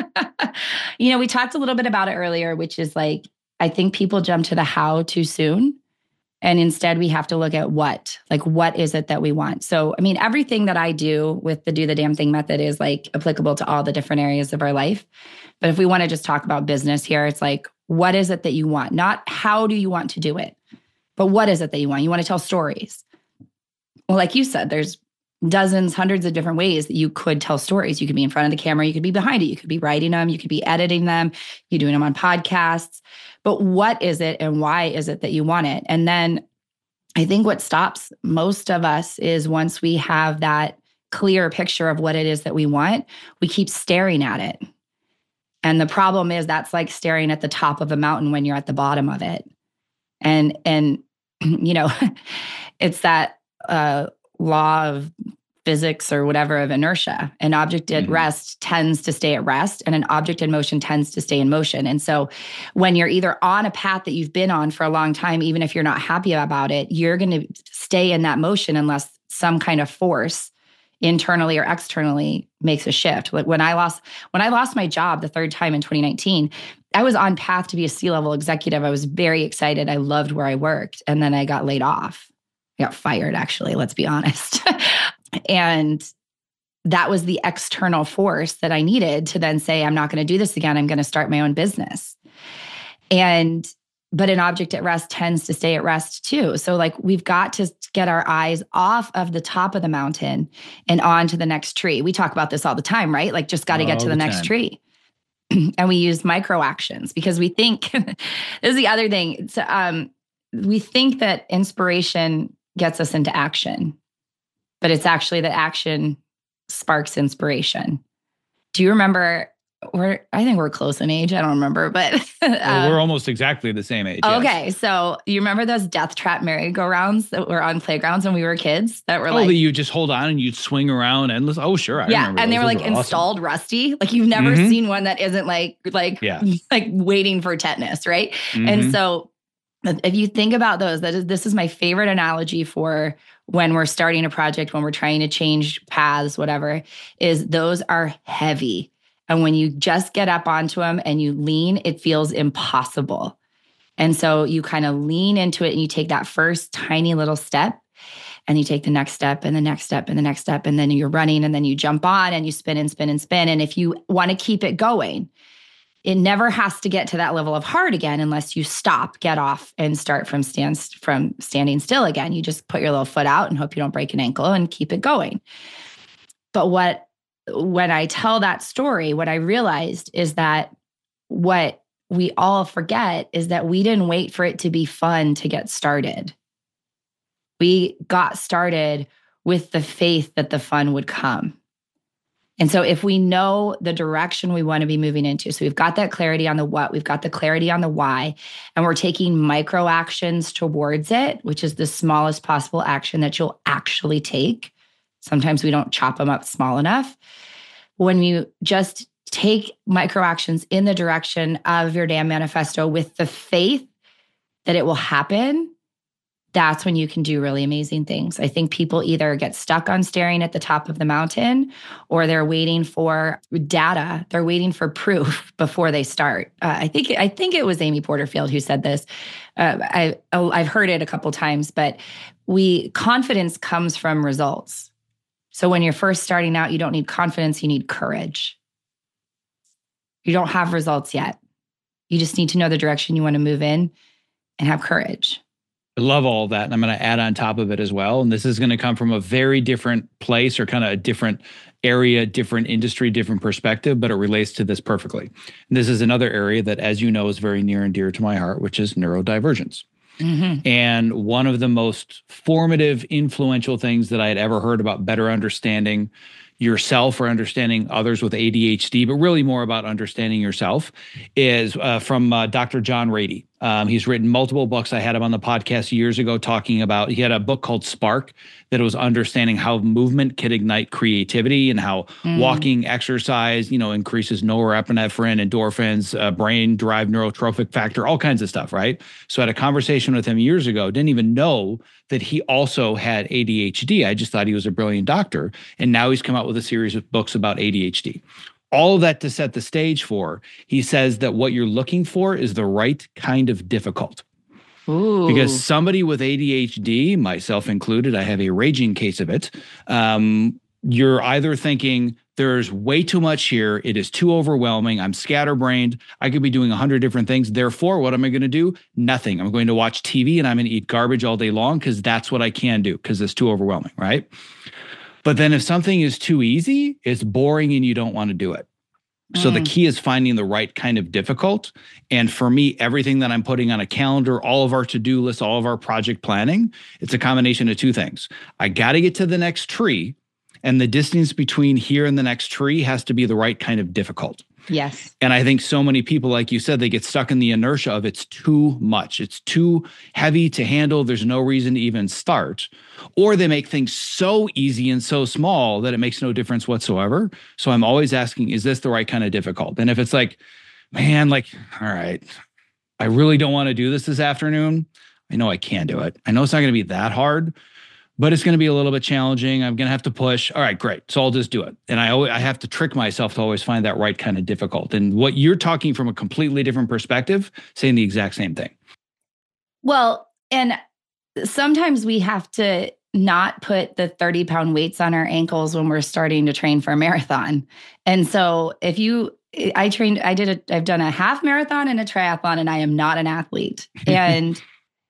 S2: you know, we talked a little bit about it earlier, which is like, I think people jump to the how too soon. And instead we have to look at what, like, what is it that we want? So, I mean, everything that I do with the do the damn thing method is like applicable to all the different areas of our life. But if we want to just talk about business here, it's like, what is it that you want? Not how do you want to do it, but what is it that you want? You want to tell stories. Well, like you said, there's dozens, hundreds of different ways that you could tell stories. You could be in front of the camera. You could be behind it. You could be writing them. You could be editing them. You're doing them on podcasts. But what is it and why is it that you want it? And then I think what stops most of us is once we have that clear picture of what it is that we want, we keep staring at it. And the problem is that's like staring at the top of a mountain when you're at the bottom of it. And, and you know, it's that uh, law of physics or whatever of inertia. An object at mm-hmm. rest tends to stay at rest, and an object in motion tends to stay in motion. And so when you're either on a path that you've been on for a long time, even if you're not happy about it, you're going to stay in that motion unless some kind of force internally or externally makes a shift. Like when I lost, when I lost my job the third time in twenty nineteen, I was on path to be a C-level executive. I was very excited. I loved where I worked. And then I got laid off. I got fired, actually, let's be honest. And that was the external force that I needed to then say, I'm not going to do this again. I'm going to start my own business. And, but an object at rest tends to stay at rest too. So like, we've got to get our eyes off of the top of the mountain and on to the next tree. We talk about this all the time, right? Like, just got to get to the, the next tree. And we use micro actions because we think, this is the other thing. So, um, we think that inspiration gets us into action, but it's actually that action sparks inspiration. Do you remember, we're, I think we're close in age. I don't remember, but uh,
S1: well, we're almost exactly the same age.
S2: Okay.
S1: Yes.
S2: So you remember those death trap merry-go-rounds that were on playgrounds when we were kids that were
S1: oh,
S2: like,
S1: that you just hold on and you'd swing around endless. Oh, sure. I
S2: yeah.
S1: remember
S2: And
S1: those.
S2: they were
S1: Those
S2: like
S1: were
S2: installed
S1: awesome.
S2: rusty. Like you've never
S1: mm-hmm.
S2: seen one that isn't like, like,
S1: yeah.
S2: like waiting for tetanus. Right.
S1: Mm-hmm.
S2: And so if you think about those, that is, this is my favorite analogy for when we're starting a project, when we're trying to change paths, whatever, is those are heavy. And when you just get up onto them and you lean, it feels impossible. And so you kind of lean into it and you take that first tiny little step and you take the next step and the next step and the next step. And then you're running and then you jump on and you spin and spin and spin. And if you want to keep it going, it never has to get to that level of hard again unless you stop, get off, and start from stand, from standing still again. You just put your little foot out and hope you don't break an ankle and keep it going. But what, when I tell that story, what I realized is that what we all forget is that we didn't wait for it to be fun to get started. We got started with the faith that the fun would come. And so if we know the direction we want to be moving into, so we've got that clarity on the what, we've got the clarity on the why, and we're taking micro actions towards it, which is the smallest possible action that you'll actually take. Sometimes we don't chop them up small enough. When you just take micro actions in the direction of your damn manifesto with the faith that it will happen, that's when you can do really amazing things. I think people either get stuck on staring at the top of the mountain or they're waiting for data. They're waiting for proof before they start. Uh, I think I think it was Amy Porterfield who said this. Uh, I, I've heard it a couple times, but we confidence comes from results. So when you're first starting out, you don't need confidence, you need courage. You don't have results yet. You just need to know the direction you want to move in and have courage.
S1: I love all of that. And I'm going to add on top of it as well. And this is going to come from a very different place or kind of a different area, different industry, different perspective, but it relates to this perfectly. And this is another area that, as you know, is very near and dear to my heart, which is neurodivergence. Mm-hmm. And one of the most formative, influential things that I had ever heard about better understanding yourself or understanding others with A D H D, but really more about understanding yourself, is uh, from uh, Doctor John Ratey. Um, he's written multiple books. I had him on the podcast years ago talking about, he had a book called Spark that was understanding how movement can ignite creativity and how mm. walking, exercise, you know, increases norepinephrine, endorphins, uh, brain-derived neurotrophic factor, all kinds of stuff, right? So I had a conversation with him years ago, didn't even know that he also had A D H D. I just thought he was a brilliant doctor. And now he's come out with a series of books about A D H D. All of that to set the stage for, he says that what you're looking for is the right kind of difficult.
S2: Ooh.
S1: Because somebody with A D H D, myself included, I have a raging case of it. Um, you're either thinking there's way too much here. It is too overwhelming. I'm scatterbrained. I could be doing a hundred different things. Therefore, what am I going to do? Nothing. I'm going to watch T V and I'm going to eat garbage all day long because that's what I can do because it's too overwhelming, right? But then if something is too easy, it's boring and you don't want to do it. So mm. the key is finding the right kind of difficult. And for me, everything that I'm putting on a calendar, all of our to-do lists, all of our project planning, it's a combination of two things. I got to get to the next tree, and the distance between here and the next tree has to be the right kind of difficult.
S2: Yes.
S1: And I think so many people, like you said, they get stuck in the inertia of it's too much. It's too heavy to handle. There's no reason to even start. Or they make things so easy and so small that it makes no difference whatsoever. So I'm always asking, is this the right kind of difficult? And if it's like, man, like, all right, I really don't want to do this this afternoon. I know I can do it. I know it's not going to be that hard, but it's going to be a little bit challenging. I'm going to have to push. All right, great. So I'll just do it. And I always, I have to trick myself to always find that right kind of difficult. And what you're talking from a completely different perspective, saying the exact same thing.
S2: Well, and sometimes we have to not put the thirty pound weights on our ankles when we're starting to train for a marathon. And so if you, I trained, I did a, I've done a half marathon and a triathlon, and I am not an athlete. And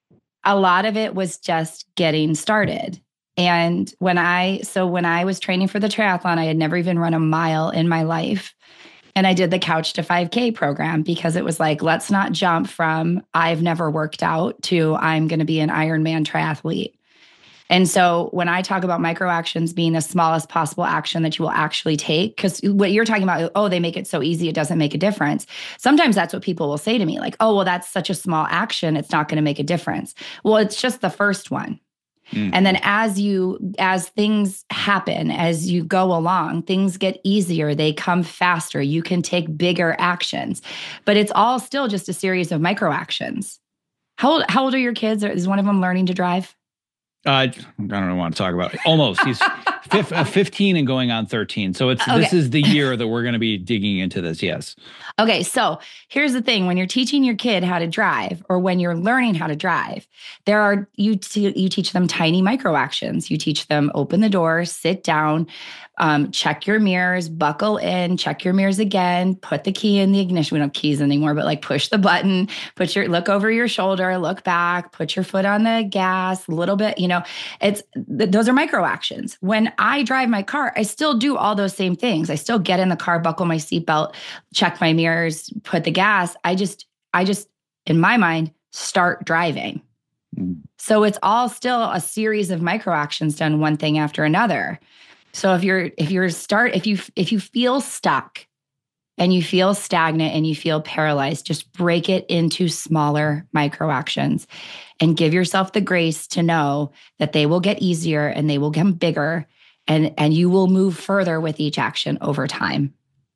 S2: a lot of it was just getting started. And when I, so when I was training for the triathlon, I had never even run a mile in my life. And I did the Couch to five K program because it was like, let's not jump from I've never worked out to I'm going to be an Ironman triathlete. And so when I talk about micro actions being the smallest possible action that you will actually take, because what you're talking about, oh, they make it so easy, it doesn't make a difference. Sometimes that's what people will say to me, like, oh, well, that's such a small action, it's not going to make a difference. Well, it's just the first one. Mm-hmm. And then as you, as things happen, as you go along, things get easier, they come faster, you can take bigger actions, but it's all still just a series of micro actions. How old, how old are your kids? Is one of them learning to drive?
S1: Uh, I don't want to talk about it. Almost. He's fif- uh, fifteen and going on thirteen. So it's okay. This is the year that we're going to be digging into this. Yes.
S2: Okay. So here's the thing. When you're teaching your kid how to drive, or when you're learning how to drive, there are, you, t- you teach them tiny micro actions. You teach them open the door, sit down, um, check your mirrors, buckle in, check your mirrors again, put the key in the ignition. We don't have keys anymore, but like push the button, put your, look over your shoulder, look back, put your foot on the gas a little bit, you know, it's, th- those are micro actions. When I drive my car, I still do all those same things. I still get in the car, buckle my seatbelt, check my mirrors, put the gas. I just, I just, in my mind, start driving. Mm. So it's all still a series of micro actions done one thing after another. So if you're, if you're start, if you, if you feel stuck and you feel stagnant and you feel paralyzed, just break it into smaller micro actions and give yourself the grace to know that they will get easier and they will get bigger, and, and you will move further with each action over time.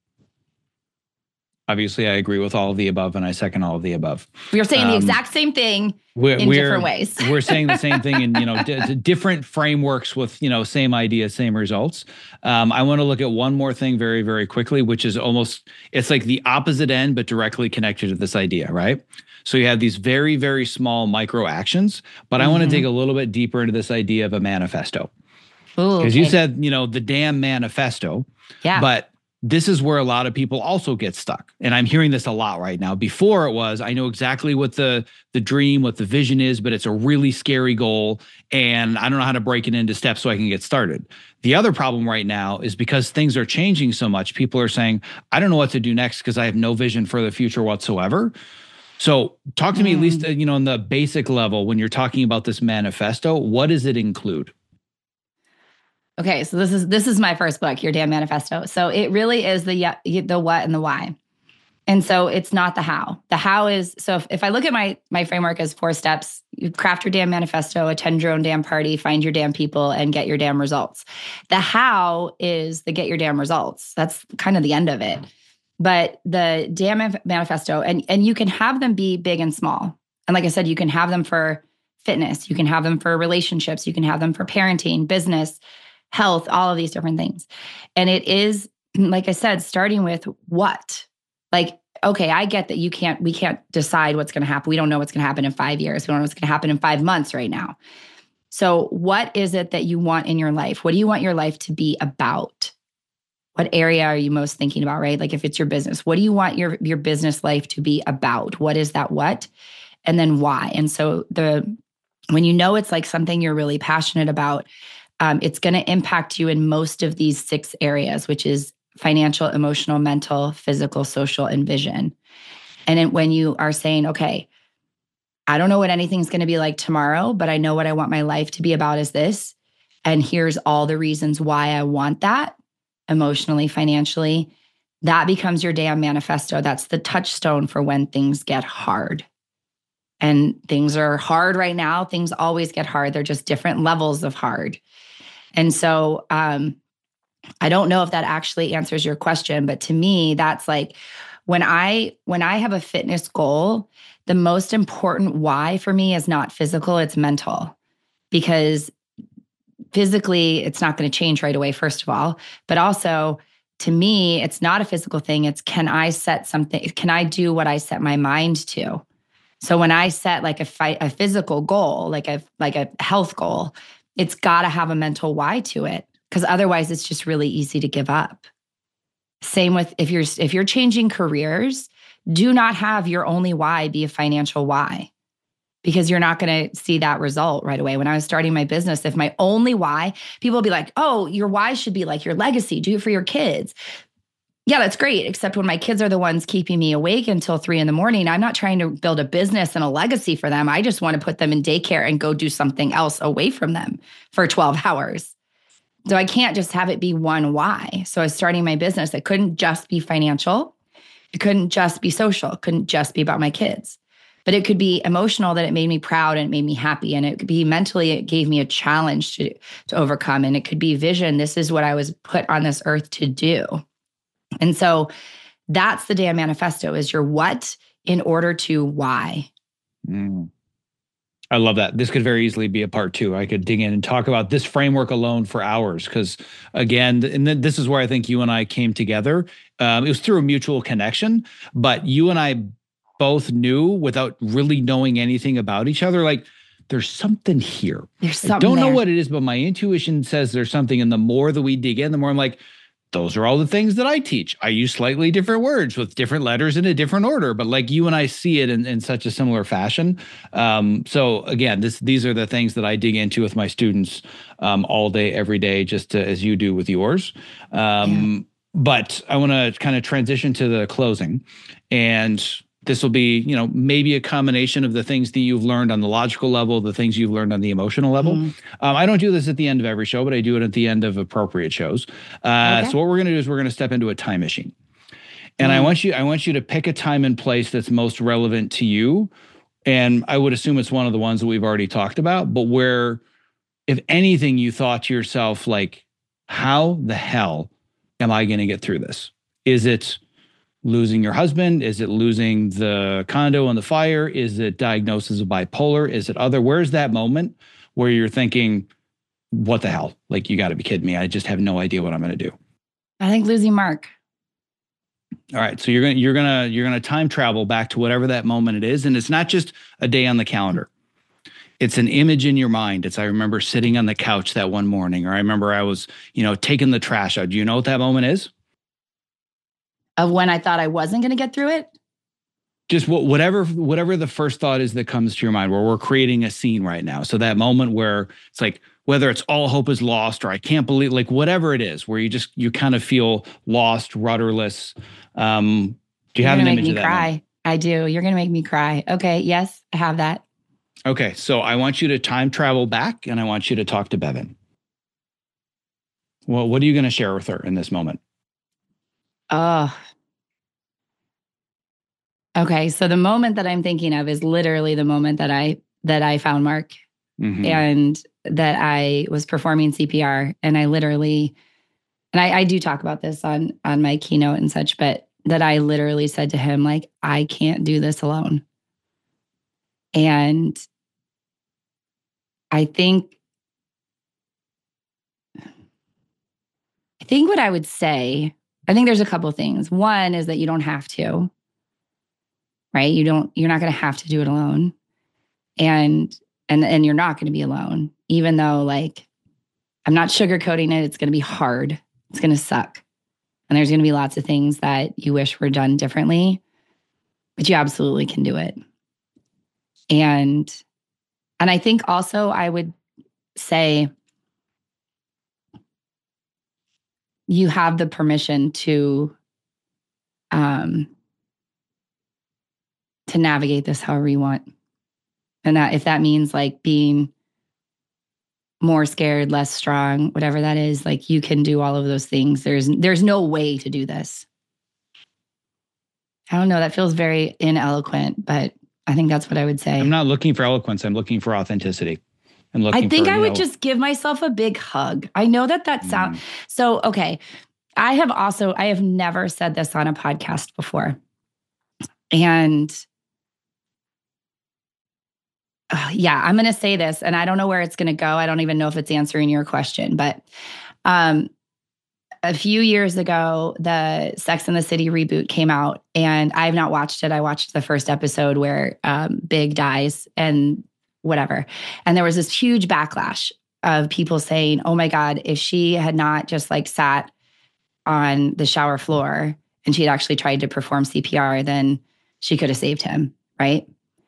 S1: Obviously, I agree with all of the above, and I second all of the above.
S2: We're saying
S1: um,
S2: the exact same thing
S1: we're,
S2: in
S1: we're,
S2: different ways.
S1: We're saying the same thing in, you know, d- different frameworks with, you know, same idea, same results. Um, I want to look at one more thing very, very quickly, which is almost, it's like the opposite end, but directly connected to this idea, right? So you have these very, very small micro actions, but mm-hmm. I want to dig a little bit deeper into this idea of a manifesto. Because okay. you said, you know, the damn manifesto.
S2: Yeah.
S1: But this is where a lot of people also get stuck. And I'm hearing this a lot right now. Before it was, I know exactly what the, the dream, what the vision is, but it's a really scary goal. And I don't know how to break it into steps so I can get started. The other problem right now is because things are changing so much, people are saying, I don't know what to do next because I have no vision for the future whatsoever. So talk to mm. me at least, you know, on the basic level, when you're talking about this manifesto, what does it include?
S2: Okay, so this is this is my first book, Your Damn Manifesto. So it really is the the what and the why. And so it's not the how. The how is, so if, if I look at my my framework as four steps, you craft your damn manifesto, attend your own damn party, find your damn people, and get your damn results. The how is the get your damn results. That's kind of the end of it. But the damn manifesto, and, and you can have them be big and small. And like I said, you can have them for fitness, you can have them for relationships, you can have them for parenting, business, health, all of these different things. And it is, like I said, starting with what? Like, okay, I get that you can't, we can't decide what's going to happen. We don't know what's going to happen in five years. We don't know what's going to happen in five months right now. So what is it that you want in your life? What do you want your life to be about? What area are you most thinking about, right? Like if it's your business, what do you want your, your business life to be about? What is that what? And then why? And so the, when you know it's like something you're really passionate about, um, it's going to impact you in most of these six areas, which is financial, emotional, mental, physical, social, and vision. And then when you are saying, okay, I don't know what anything's going to be like tomorrow, but I know what I want my life to be about is this. And here's all the reasons why I want that emotionally, financially. That becomes your damn manifesto. That's the touchstone for when things get hard. And things are hard right now. Things always get hard. They're just different levels of hard. And so, um, I don't know if that actually answers your question, but to me, that's like when I when I have a fitness goal, the most important why for me is not physical, it's mental. Because physically, it's not going to change right away, first of all. But also, to me, it's not a physical thing. It's can I set something, can I do what I set my mind to? So when I set like a fight, a physical goal, like a like a health goal, it's got to have a mental why to it. Because otherwise it's just really easy to give up. Same with if you're if you're changing careers, do not have your only why be a financial why, because you're not going to see that result right away. When I was starting my business, if my only why, people will be like, oh, your why should be like your legacy, do it for your kids. Yeah, that's great. Except when my kids are the ones keeping me awake until three in the morning, I'm not trying to build a business and a legacy for them. I just want to put them in daycare and go do something else away from them for twelve hours. So I can't just have it be one why. So I was starting my business. It couldn't just be financial. It couldn't just be social. It couldn't just be about my kids. But it could be emotional, that it made me proud and it made me happy. And it could be mentally, it gave me a challenge to, to overcome. And it could be vision. This is what I was put on this earth to do. And so that's the damn manifesto, is your what in order to why.
S1: Mm. I love that. This could very easily be a part two. I could dig in and talk about this framework alone for hours. Because again, and then this is where I think you and I came together. Um, it was through a mutual connection, but you and I both knew without really knowing anything about each other, like there's something here.
S2: There's something
S1: I don't
S2: there.
S1: know what it is, but my intuition says there's something. And the more that we dig in, the more I'm like, those are all the things that I teach. I use slightly different words with different letters in a different order, but like you and I see it in, in such a similar fashion. Um, so again, this these are the things that I dig into with my students um, all day, every day, just to, as you do with yours. Um, yeah. But I want to kind of transition to the closing, and this will be, you know, maybe a combination of the things that you've learned on the logical level, the things you've learned on the emotional level. Mm. Um, I don't do this at the end of every show, but I do it at the end of appropriate shows. Uh, okay. So what we're going to do is we're going to step into a time machine. And mm. I want you, I want you to pick a time and place that's most relevant to you. And I would assume it's one of the ones that we've already talked about, but where, if anything, you thought to yourself, like, how the hell am I going to get through this? Is it losing your husband? Is it losing the condo in the fire? Is it diagnosis of bipolar? Is it other? Where's that moment where you're thinking, what the hell? Like, you got to be kidding me. I just have no idea what I'm going to do.
S2: I think losing Mark.
S1: All right. So you're going to, you're going to, you're going to time travel back to whatever that moment it is. And it's not just a day on the calendar. It's an image in your mind. It's, I remember sitting on the couch that one morning, or I remember I was, you know, taking the trash out. Do you know what that moment is?
S2: Of when I thought I wasn't going to get through it?
S1: Just what, whatever, whatever the first thought is that comes to your mind, where we're creating a scene right now. So that moment where it's like, whether it's all hope is lost, or I can't believe, like whatever it is, where you just, you kind of feel lost, rudderless. Um, do you
S2: You're
S1: have an
S2: make
S1: image
S2: me
S1: of that
S2: cry.
S1: moment?
S2: I do. You're going to make me cry. Okay. Yes, I have that.
S1: Okay. So I want you to time travel back, and I want you to talk to Bevan. Well, what are you going to share with her in this moment?
S2: Oh, Okay. So the moment that I'm thinking of is literally the moment that I, that I found Mark mm-hmm. and that I was performing C P R, and I literally, and I, I do talk about this on, on my keynote and such, but that I literally said to him, like, I can't do this alone. And I think, I think what I would say, I think there's a couple of things. One is that you don't have to, right? You don't, you're not going to have to do it alone. And, and, and you're not going to be alone, even though, like, I'm not sugarcoating it. It's going to be hard. It's going to suck. And there's going to be lots of things that you wish were done differently, but you absolutely can do it. And, and I think also I would say you have the permission to, um, to navigate this however you want. And that, if that means like being more scared, less strong, whatever that is, like, you can do all of those things. There's, there's no way to do this. I don't know. That feels very ineloquent, but I think that's what I would say.
S1: I'm not looking for eloquence. I'm looking for authenticity. I'm looking
S2: I think
S1: for,
S2: I would
S1: know,
S2: just give myself a big hug. I know that that sounds, mm. so, okay. I have also, I have never said this on a podcast before. And uh, yeah, I'm going to say this, and I don't know where it's going to go. I don't even know if it's answering your question, but um, a few years ago, the Sex and the City reboot came out, and I have not watched it. I watched the first episode where um, Big dies and whatever. And there was this huge backlash of people saying, oh my God, if she had not just like sat on the shower floor and she had actually tried to perform C P R, then she could have saved him, right?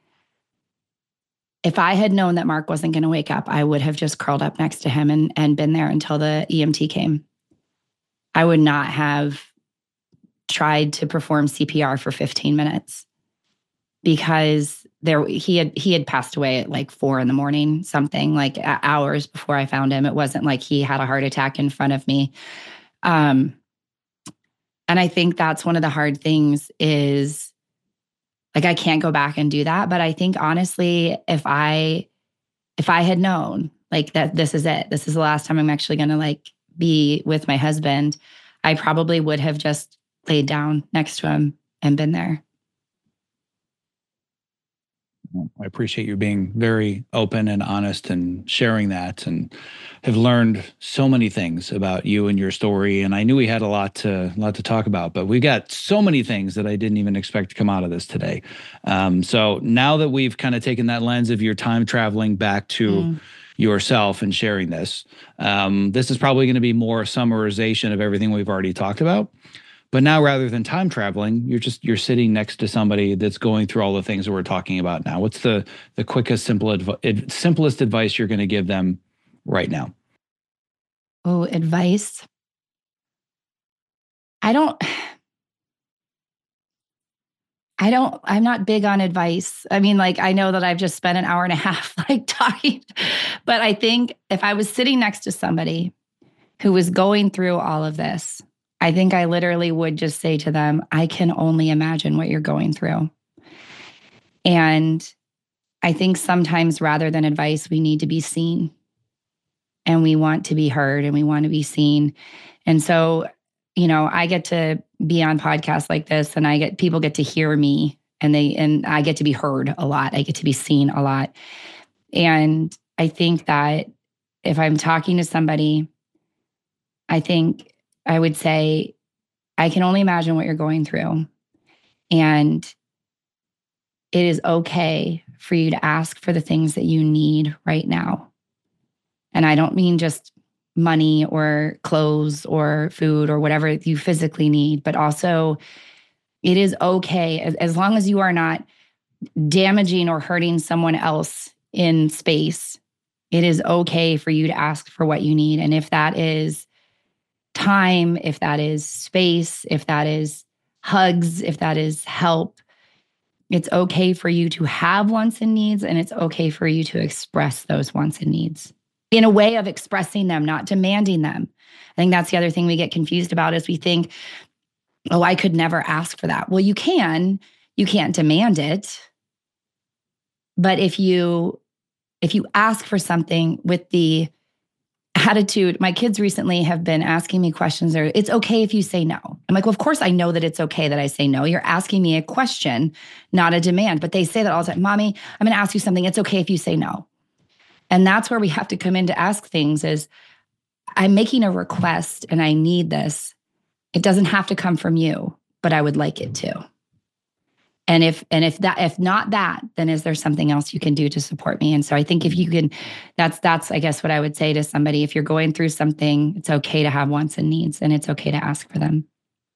S2: If I had known that Mark wasn't going to wake up, I would have just curled up next to him and, and been there until the E M T came. I would not have tried to perform C P R for fifteen minutes because there he had he had passed away at like four in the morning, something like hours before I found him. It wasn't like he had a heart attack in front of me. Um, and I think that's one of the hard things is, like, I can't go back and do that. But I think honestly, if I, if I had known like that, this is it, this is the last time I'm actually going to like be with my husband, I probably would have just laid down next to him and been there.
S1: I appreciate you being very open and honest and sharing that, and have learned so many things about you and your story. And I knew we had a lot to, a lot to talk about, but we got so many things that I didn't even expect to come out of this today. Um, so now that we've kind of taken that lens of your time traveling back to mm. yourself and sharing this, um, this is probably going to be more a summarization of everything we've already talked about. But now, rather than time traveling, you're just you're sitting next to somebody that's going through all the things that we're talking about now. What's the the quickest, simple adv- simplest advice you're going to give them right now?
S2: Oh, advice. I don't. I don't. I'm not big on advice. I mean, like, I know that I've just spent an hour and a half like talking, but I think if I was sitting next to somebody who was going through all of this, I think I literally would just say to them, I can only imagine what you're going through. And I think sometimes rather than advice, we need to be seen, and we want to be heard, and we want to be seen. And so, you know, I get to be on podcasts like this, and I get, people get to hear me, and they, and I get to be heard a lot. I get to be seen a lot. And I think that if I'm talking to somebody, I think I would say, I can only imagine what you're going through. And it is okay for you to ask for the things that you need right now. And I don't mean just money or clothes or food or whatever you physically need, but also it is okay, as, as long as you are not damaging or hurting someone else in space, it is okay for you to ask for what you need. And if that is time, if that is space, if that is hugs, if that is help, it's okay for you to have wants and needs, and it's okay for you to express those wants and needs in a way of expressing them, not demanding them. I think that's the other thing we get confused about is we think, oh, I could never ask for that. Well, you can. You can't demand it. But if you if you ask for something with the attitude, my kids recently have been asking me questions, or it's okay if you say no. I'm like, well, of course I know that it's okay that I say no. You're asking me a question, not a demand. But they say that all the time. Mommy, I'm going to ask you something. It's okay if you say no. And that's where we have to come in to ask things is, I'm making a request and I need this. It doesn't have to come from you, but I would like it to. And if and if that if not that, then is there something else you can do to support me? And so I think if you can, that's that's I guess what I would say to somebody. If you're going through something, it's okay to have wants and needs, and it's okay to ask for them.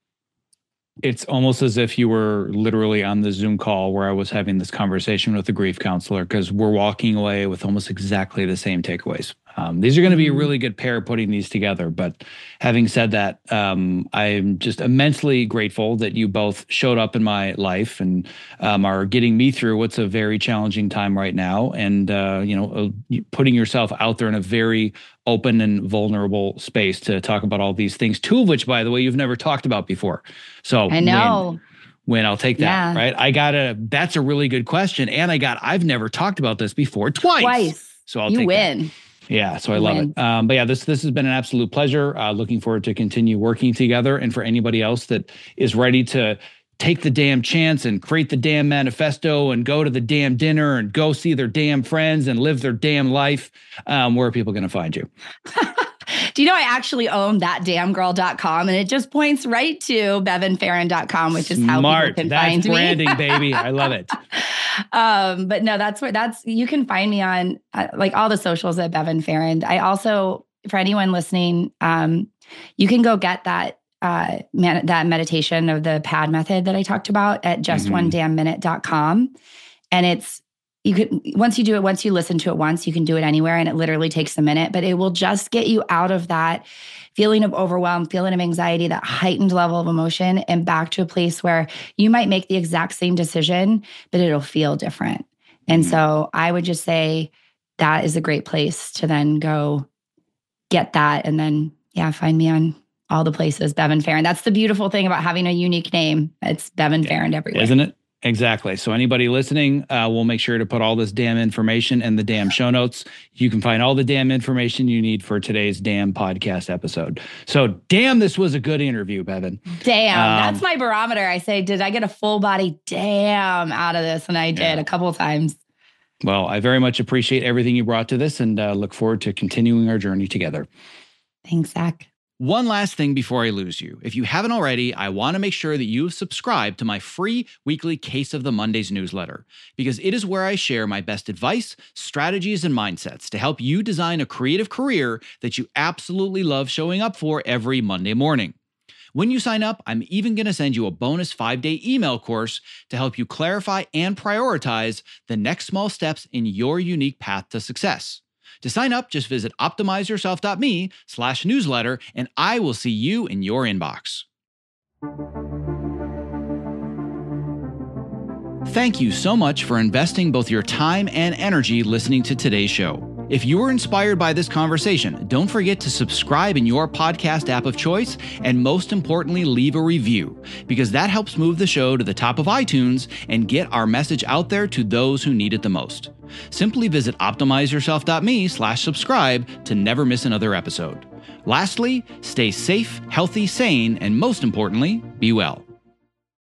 S1: It's almost as if you were literally on the Zoom call where I was having this conversation with a grief counselor, because we're walking away with almost exactly the same takeaways. Um, these are going to be a really good pair putting these together. But having said that, um, I'm just immensely grateful that you both showed up in my life and um, are getting me through what's a very challenging time right now. And, uh, you know, uh, putting yourself out there in a very open and vulnerable space to talk about all these things, two of which, by the way, you've never talked about before. So
S2: I know.
S1: When, when I'll take that,
S2: yeah.
S1: right? I got a, that's a really good question. And I got, I've never talked about this before twice.
S2: Twice.
S1: So I'll
S2: you
S1: take
S2: win.
S1: That. Yeah, so I love
S2: Win.
S1: it. Um, but yeah, this this has been an absolute pleasure. Uh, looking forward to continue working together. And for anybody else that is ready to take the damn chance and create the damn manifesto and go to the damn dinner and go see their damn friends and live their damn life, um, where are people going to find you?
S2: Do you know I actually own that damn girl dot com, and it just points right to bevan farren dot com, which is how
S1: Smart.
S2: people can
S1: That's
S2: find
S1: branding,
S2: me.
S1: baby. I love it.
S2: Um, but no, that's where that's, you can find me on uh, like all the socials at Bevan Farren. I also, for anyone listening, um, you can go get that, uh, man, that meditation of the PAD method that I talked about at just
S1: Mm-hmm.
S2: one damn minute dot com. And it's, you could, once you do it, once you listen to it once, you can do it anywhere, and it literally takes a minute, but it will just get you out of that feeling of overwhelm, feeling of anxiety, that heightened level of emotion, and back to a place where you might make the exact same decision, but it'll feel different. And
S1: Mm-hmm.
S2: so I would just say that is a great place to then go get that. And then, yeah, find me on all the places, Bevan Farren. That's the beautiful thing about having a unique name. It's Bevan
S1: Yeah.
S2: Farren everywhere.
S1: Isn't it? Exactly. So anybody listening, uh, we'll make sure to put all this damn information in the damn show notes. You can find all the damn information you need for today's damn podcast episode. So damn, this was a good interview, Bevan.
S2: Damn,
S1: Um,
S2: that's my barometer. I say, did I get a full body damn out of this? And I did
S1: Yeah.
S2: a couple of times.
S1: Well, I very much appreciate everything you brought to this, and uh, look forward to continuing our journey together.
S2: Thanks, Zach.
S1: One last thing before I lose you. If you haven't already, I want to make sure that you've subscribed to my free weekly Case of the Mondays newsletter, because it is where I share my best advice, strategies, and mindsets to help you design a creative career that you absolutely love showing up for every Monday morning. When you sign up, I'm even going to send you a bonus five-day email course to help you clarify and prioritize the next small steps in your unique path to success. To sign up, just visit optimizeyourself.me slash newsletter, and I will see you in your inbox. Thank you so much for investing both your time and energy listening to today's show. If you were inspired by this conversation, don't forget to subscribe in your podcast app of choice, and most importantly, leave a review, because that helps move the show to the top of iTunes and get our message out there to those who need it the most. Simply visit optimizeyourself.me slash subscribe to never miss another episode. Lastly, stay safe, healthy, sane, and most importantly, be well.